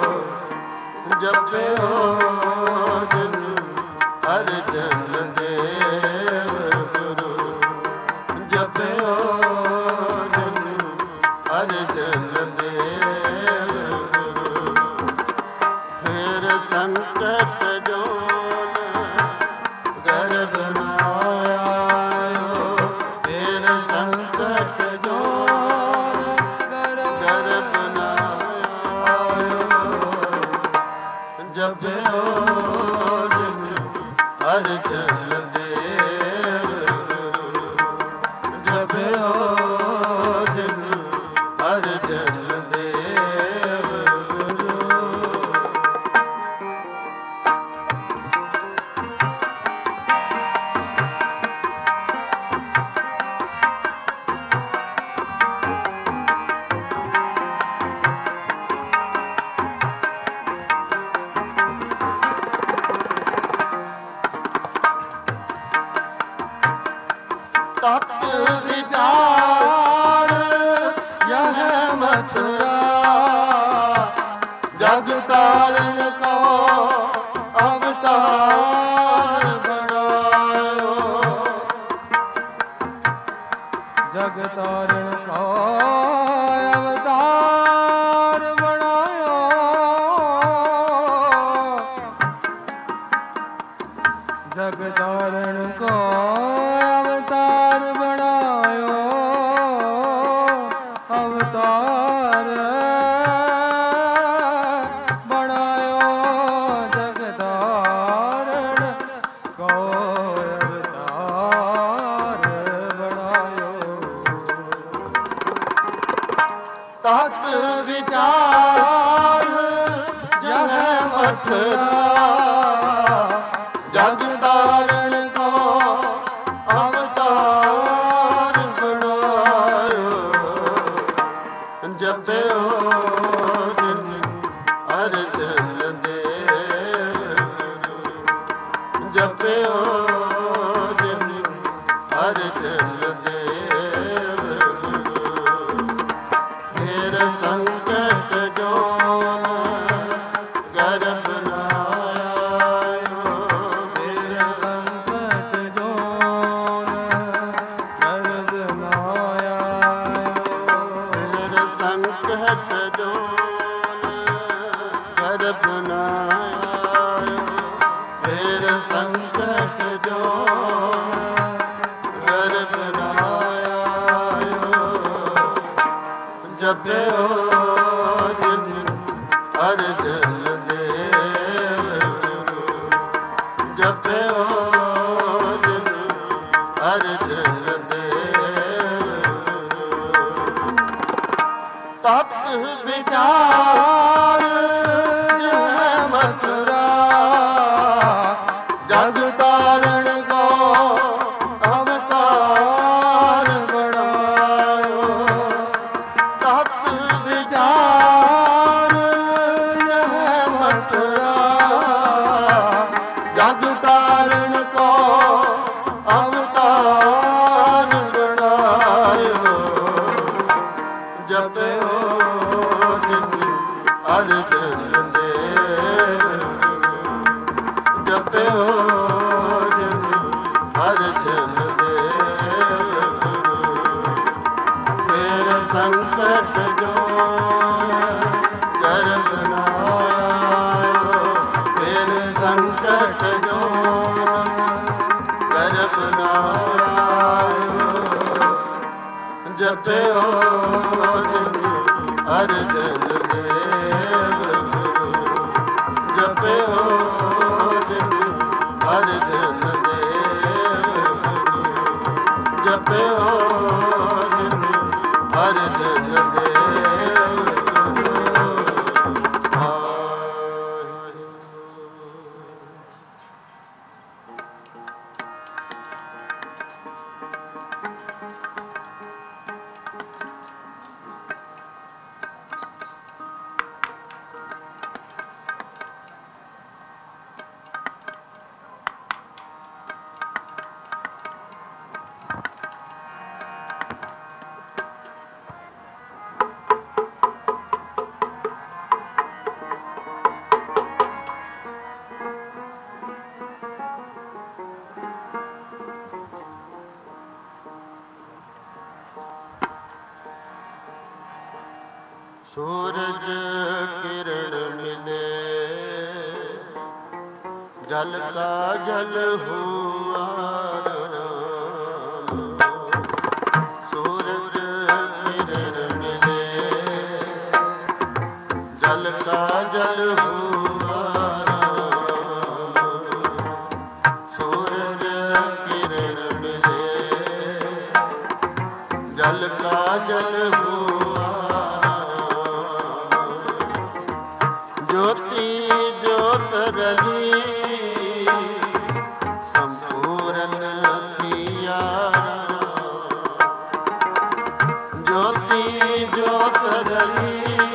S1: जपे हो दिन अर्जन देव गुरु, जपे हो दिन अर्जन देव गुरु। फिर संकट जोन गर्भ न आयो, फिर संकट जोन गर्भ न आयो। जब हो दिन अर्जन देव गुरु, जब हो दिन अर्जन देव गुरु। तत् विचार यह मथुरा, जग तारण को अवतार बनायो।
S2: जग तारण को अवतार बनायो। जग तारण को अवतार बनायो। अवतार बनायो। जग तारण को अवतार बनायो।
S1: तत् विचार यह मथुरा, जग तारण को अवतार बनायो। जपे हो दिन अर्जन देव गुरु, जपे हो दिन अर्जन देव गुरु। फिर संकट जोन गर्भ न आयो,
S2: फिर संकट जोन गर्भ न आयो।
S1: फिर संकट जोन गर्भ न आयो। फिर संकट जोन गर्भ न आयो। जपे हो दिन अर्जन देव गुरु, जपे हो दिन अर्जन देव गुरु। तत् विचार यह मथुरा, जग तारण को अवतार बनायो। तत् विचार यह मथुरा, जग तारण को अवतार बनायो। जपे हो दिन अर्जन देव गुरु, जपे हो दिन अर्जन देव गुरु। फिर संकट जोन गर्भ न आयो। फिर संकट जोन गर्भ न आयो। जपे हो दिन अर्जन देव गुरु, जपे हो दिन अर्जन देव गुरु, जपे हो दिन अर्जन देव गुरु। ਸੂਰਜ ਕਿਰਨ ਮਿਲੇ ਜਲ ਕਾ ਜਲ ਹੁਆ ਸੂਰਜ ਕਿਰਨ ਮਿਲੇ ਜਲ ਕਾ ਜਲ ਹੁਆ ਸੂਰਜ ਕਿਰਨ ਮਿਲੇ ਜਲ ਕਾ ਜਲ ਹੁਆ ਜੋਤੀ ਜੋਤ ਰਲੀ ਸੰਪੂਰਨ ਥੀਆ ਜੋਤੀ ਜੋਤ ਰਲੀ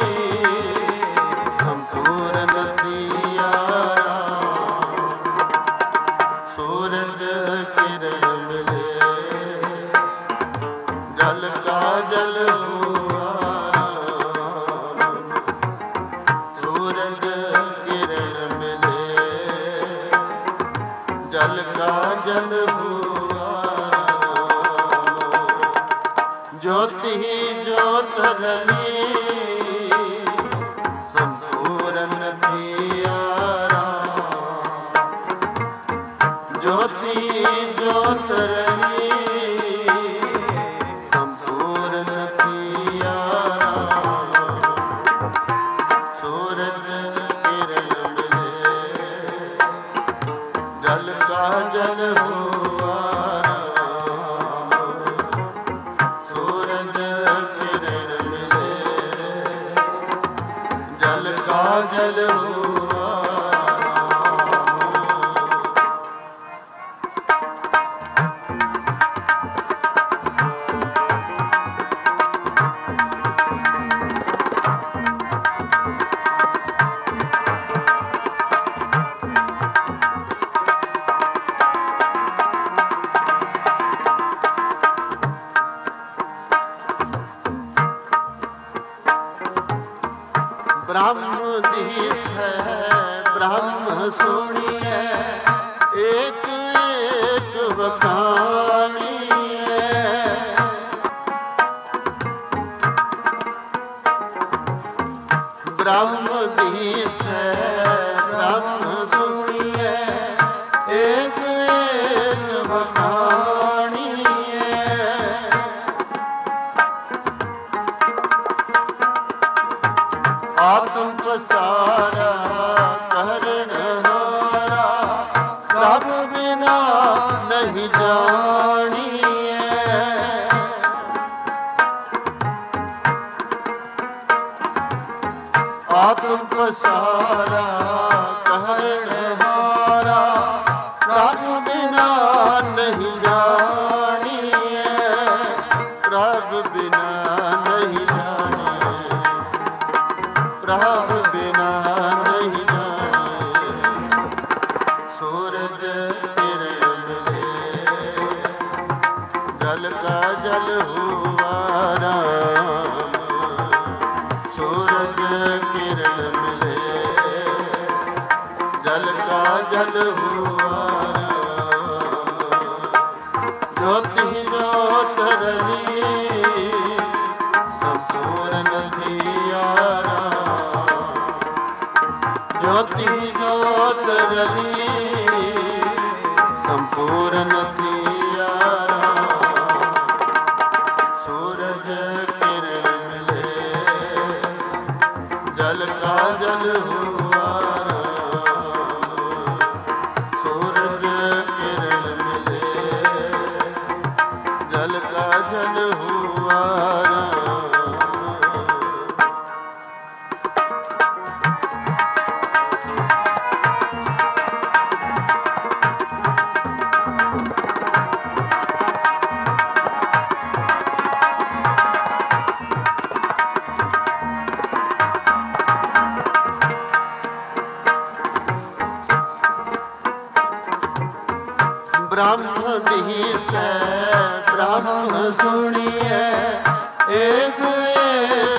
S1: ਸੰਪੂਰਨ ਥੀਆ ਸੂਰਜ ਕਿਰਨ ਮਿਲੇ ਜਲ ਕਾ ਜਲ ਹੁਆ ਸੂਰਜ ਕਿਰਨ ਮਿਲੇ ਜਲ ਕਾ ਜਲ ਹੁਆ ਜੋਤੀ ਜੋਤ ਰਲੀ ਸੰਪੂਰਨ ਥੀਆਰਾ ਜੋਤੀ ਜੋਤ ਰਲੀ ਸੰਪੂਰਨ ਥੀਆਰਾ ਸੂਰਜ ਕਿਰਨ ਮਿਲੇ ਜਲ ਕਾ ਜਲ ਹੁਆ ਸੂਰਜ ਕਿਰਨ ਮਿਲੇ ਜਲ ਕਾ ਜਲ ਹੁਆ ब्रह्म दिस है ब्रह्म सुनिए एक एक बखानिए ब्रह्म दिस है ब्रह्म सुनिए एक एक बखानिए आत्म पसारा करण हारा प्रभ बिना नहीं जानिए आत्म पसारा करण हारा प्रभ बिना नहीं जानिए प्रभ बिना नहीं जानिए प्रभ बिना नहीं जाने सूरज किरण मिले जल का जल हुआ राम सूरज किरण मिले जल का जल हुआ ज्योति ज्योत रली संपूर्ण दियारा ज्योति ज्योत रली संपूर्ण थीयारा सूरज किरण मिले जल का जल हुआ सूरज किरण मिले जल का जल हुआ ब्रह्म दिस ब्रह्म सुनिए एक एक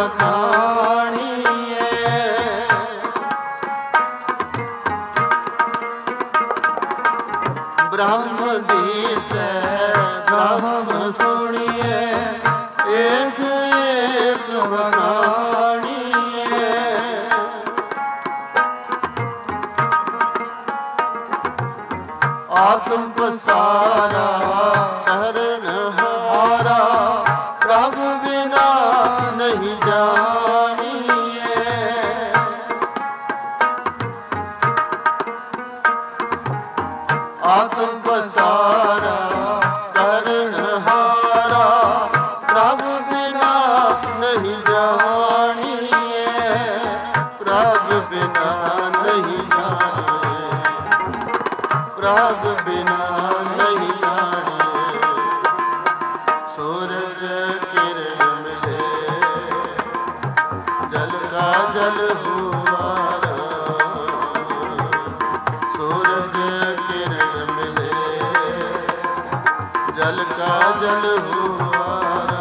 S1: बखानिए ब्रह्म दिस ब्रह्म सुनिए एक एक बखानिए ਆਤਮ ਪਸਾਰਾ ਕਰਨ ਹਾਰਾ ਪ੍ਰਭ ਬਿਨਾ ਨਹੀਂ ਜਾਣੀਏ। ਆਤਮ ਪਸਾਰਾ ਕਰਨ ਹਾਰਾ ਪ੍ਰਭ ਬਿਨਾ ਨਹੀਂ ਜਾਣੀਏ। ਪ੍ਰਭ ਬਿਨਾ ਨਹੀਂ ਜਾਣੀਏ। ਪ੍ਰਭ ਬਿਨਾ ਨਹੀਂ ਜਾਣੀਏ। ਸੂਰਜ ਕਿਰਨ ਮਿਲੇ ਜਲ ਕਾ ਜਲ ਹੁਆਰਾ। ਸੂਰਜ ਕਿਰਨ ਮਿਲੇ ਜਲ ਕਾ ਜਲ ਹੁਆਰਾ।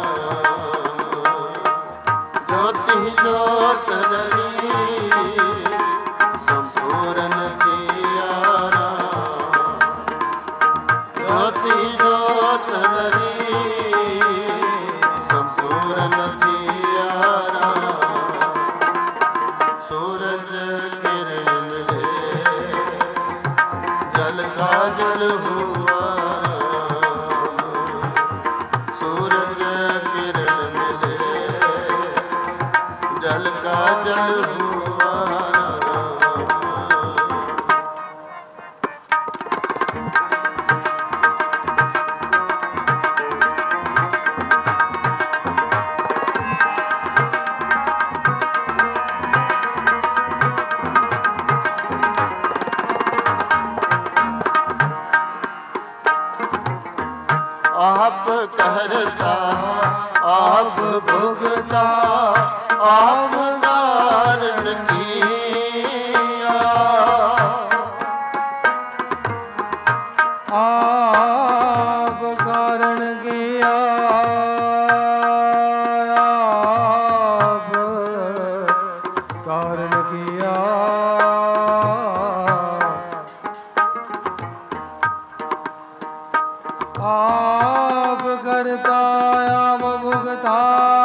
S1: ਜੋਤਿ ਜੋਤ ਰਲੀ ਸੰਪੂਰਨ ਜਿਆਰਾ। ਜੋਤਿ ਜੋਤ ਰਲੀ ਸੰਪੂਰਨ ਜਿਆਰਾ। ਸੂਰਜ ਕਿਰਨ ਮਿਲੇ ਜਲ ਕਾ ਜਲ ਹੁਆਰਾ। ਸੂਰਜ ਕਿਰਨ ਮਿਲੇ ਜਲ ਕਾ ਜਲ ਹੁਆਰਾ। आप करता आप भुगता आप धारण किया।
S2: आप कारण किया। आप कारण किया। आप करता आप भुगता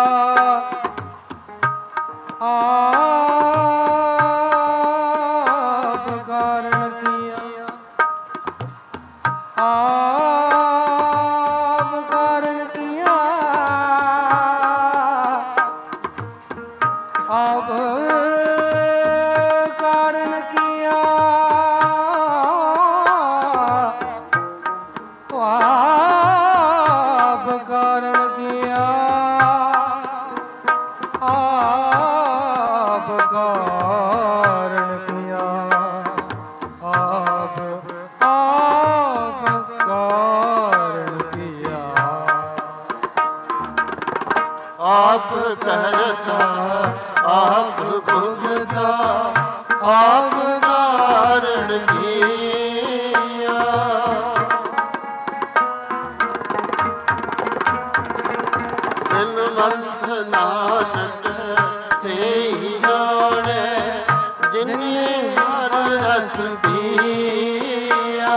S2: आप कारण किया। आप कारण किया। आप कारण किया। आप कारण किया। आप कारण किया। आप आप कारण किया।
S1: आप करता आप भुगता आप धारण किया। बिनवंत नानक से ही जाने जिन्नी हर रस पिया।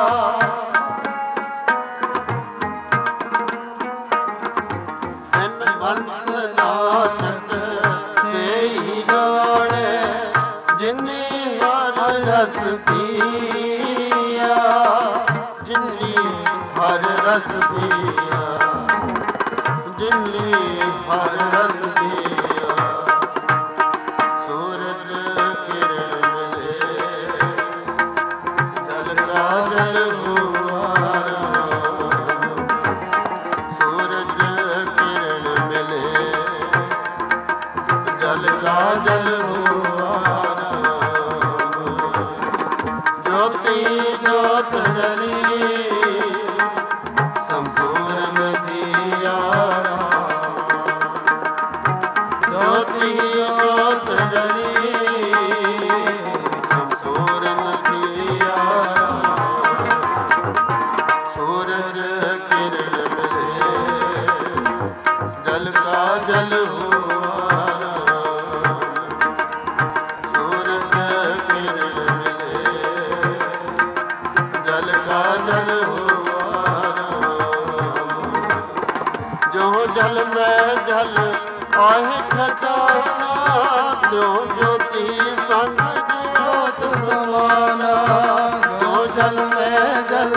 S1: बिनवंत नानक से ही जाने जिन्नी हर रस पिया। जिन्नी हर रस पिया। जिन्नी हर रस पिया। सूरज किरण मिले जल का जल हुआरा। सूरज किरण मिले जल का जल हुआरा। ज्योति ज्योत रली संपूर्ण जियारा। ज्योति ज्योत रली संपूर्ण जियारा। सूरज किरण मिले जल का जल हुआरा। सूरज किरण मिले जल का जल हुआरा। जो जल में जल आहे ठिकाना। जो ज्योति संग ज्योत समाना। जो जल में जल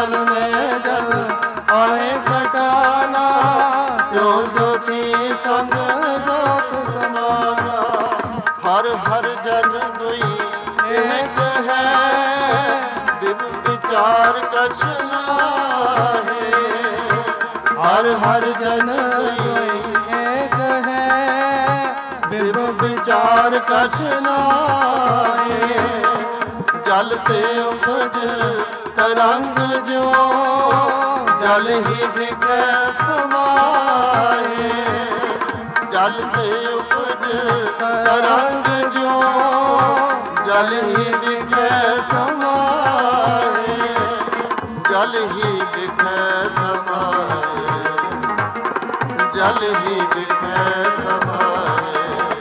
S1: जल में जल आए घटाना, त्यों ज्योति संग जोत समाना। हर हर जन दुई एक है, बिन विचार कछ नाहि। हर हर जन दुई एक है, बिन विचार कछ नाहि। जल ते उपज तरंग जो, जल ही बिकै समाए। जल ते उपज तरंग जो, जल ही बिकै समाए। जल ही बिकै समाए, जल ही बिकै समाए।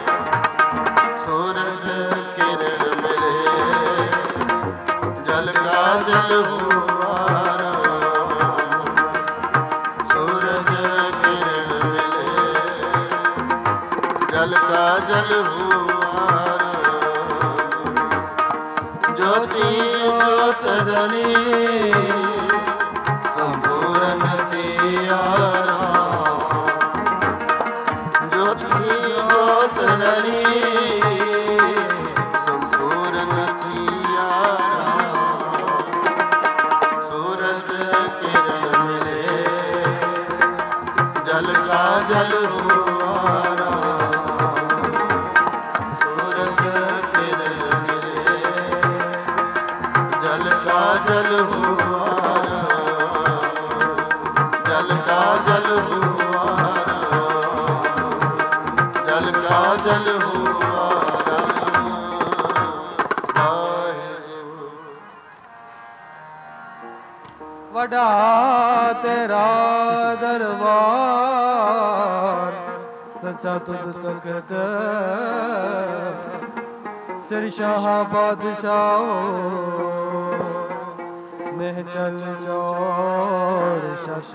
S1: सूरज किरण मिले, जल का जल हुआरा। सूरज किरण मिले, जल का जल हुआरा। ज्योति ज्योत रली, संपूर्ण थियारा। ज्योति ज्योत रली, जल हुआरा। सूरज किरण मिले, जल का जल हुआरा। जल का जल हुआरा, जल का जल हुआरा।
S2: वडा तेरा दरबार, सच्चा तुझ तकत। सिर शाह बादशाह नेह चल चौर शस।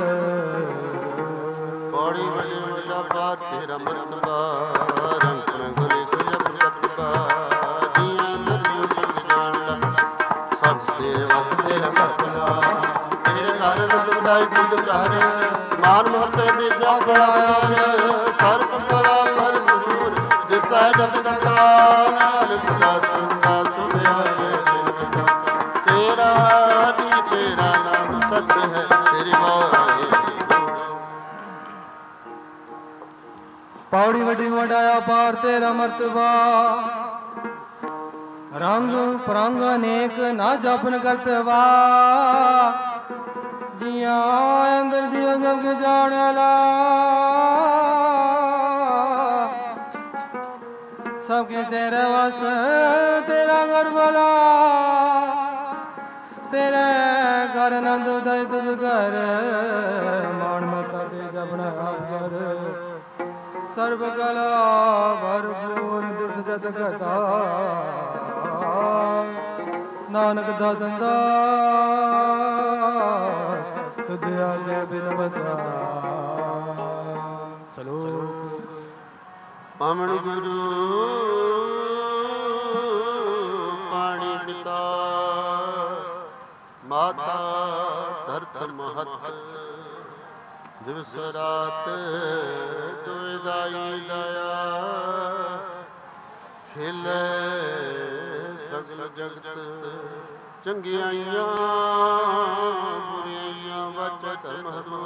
S1: बड़ी बड़ी बड़ा बात तेरा मर्तबा, रंग रंगोली तुझ मर्तबा। जियां नदियों संग जान, सब तेरे वस तेरा मर्तबा। तेरे घर रतुदाई खुद घर, मान महते दिव्या बड़ार। सर्प कला पर गुरूर, दिसै जग दकान। खुदा संगा सुभ्या तेरा नी, तेरा नाम सच है, तेरी वाहे।
S2: पौड़ी वड्डी वडाया पार तेरा मर्तबा। रंग परंग अनेक ना जपन करतवा। जिया अंदर दियो जग जानेला, सबके तेरे वस तेरा घर भला। तेरे घर नंद उदय तुझ घर, मान मता ते जपना घर। सर्व कला भरपूर दुर्ज जत कथा, नानक दासन तुझ आगे बिन बता। सलोक
S1: पवन गुरु पाणी पिता, माता धरत महत। दिवस रात तुय दाई दया, खिले सगल जगत। चंगियाइयां बुरियाइयां वच धर्म हरू,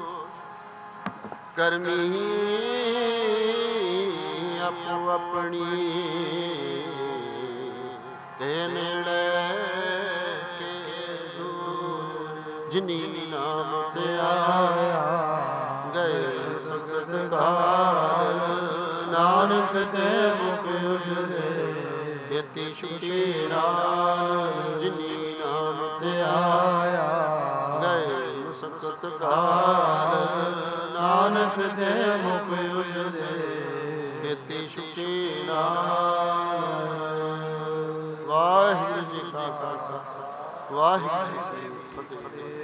S1: करमी ਆਪੋ ਆਪਣੀ। ਕੇ ਨੇੜੇ ਕੇ ਦੂਰ, ਜਿਨੀ ਨਾਮ ਤੇ ਆਇਆ ਗਏ ਸੁਖਤ ਕਾਲ। ਨਾਨਕ ਤੇ ਮੁਖ ਉਜਰੇ, ਖੇਤੀ ਛੁਟੀ ਨਾਲ। ਜਿਨੀ ਨਾਮ ਤੇ ਆਇਆ ਗਏ ਸੁਖਤ ਕਾਲ। ਨਾਨਕ ਤੇ ਮੁਖ ਉਜਰੇ, ਖੇਤੀ ਛੁਟੀ ਨਾਲ। ਵਾਹਿਗੁਰੂ ਜੀ ਕਾ ਖਾਲਸਾ, ਵਾਹਿਗੁਰੂ ਜੀ ਕੀ ਫਤਿਹ।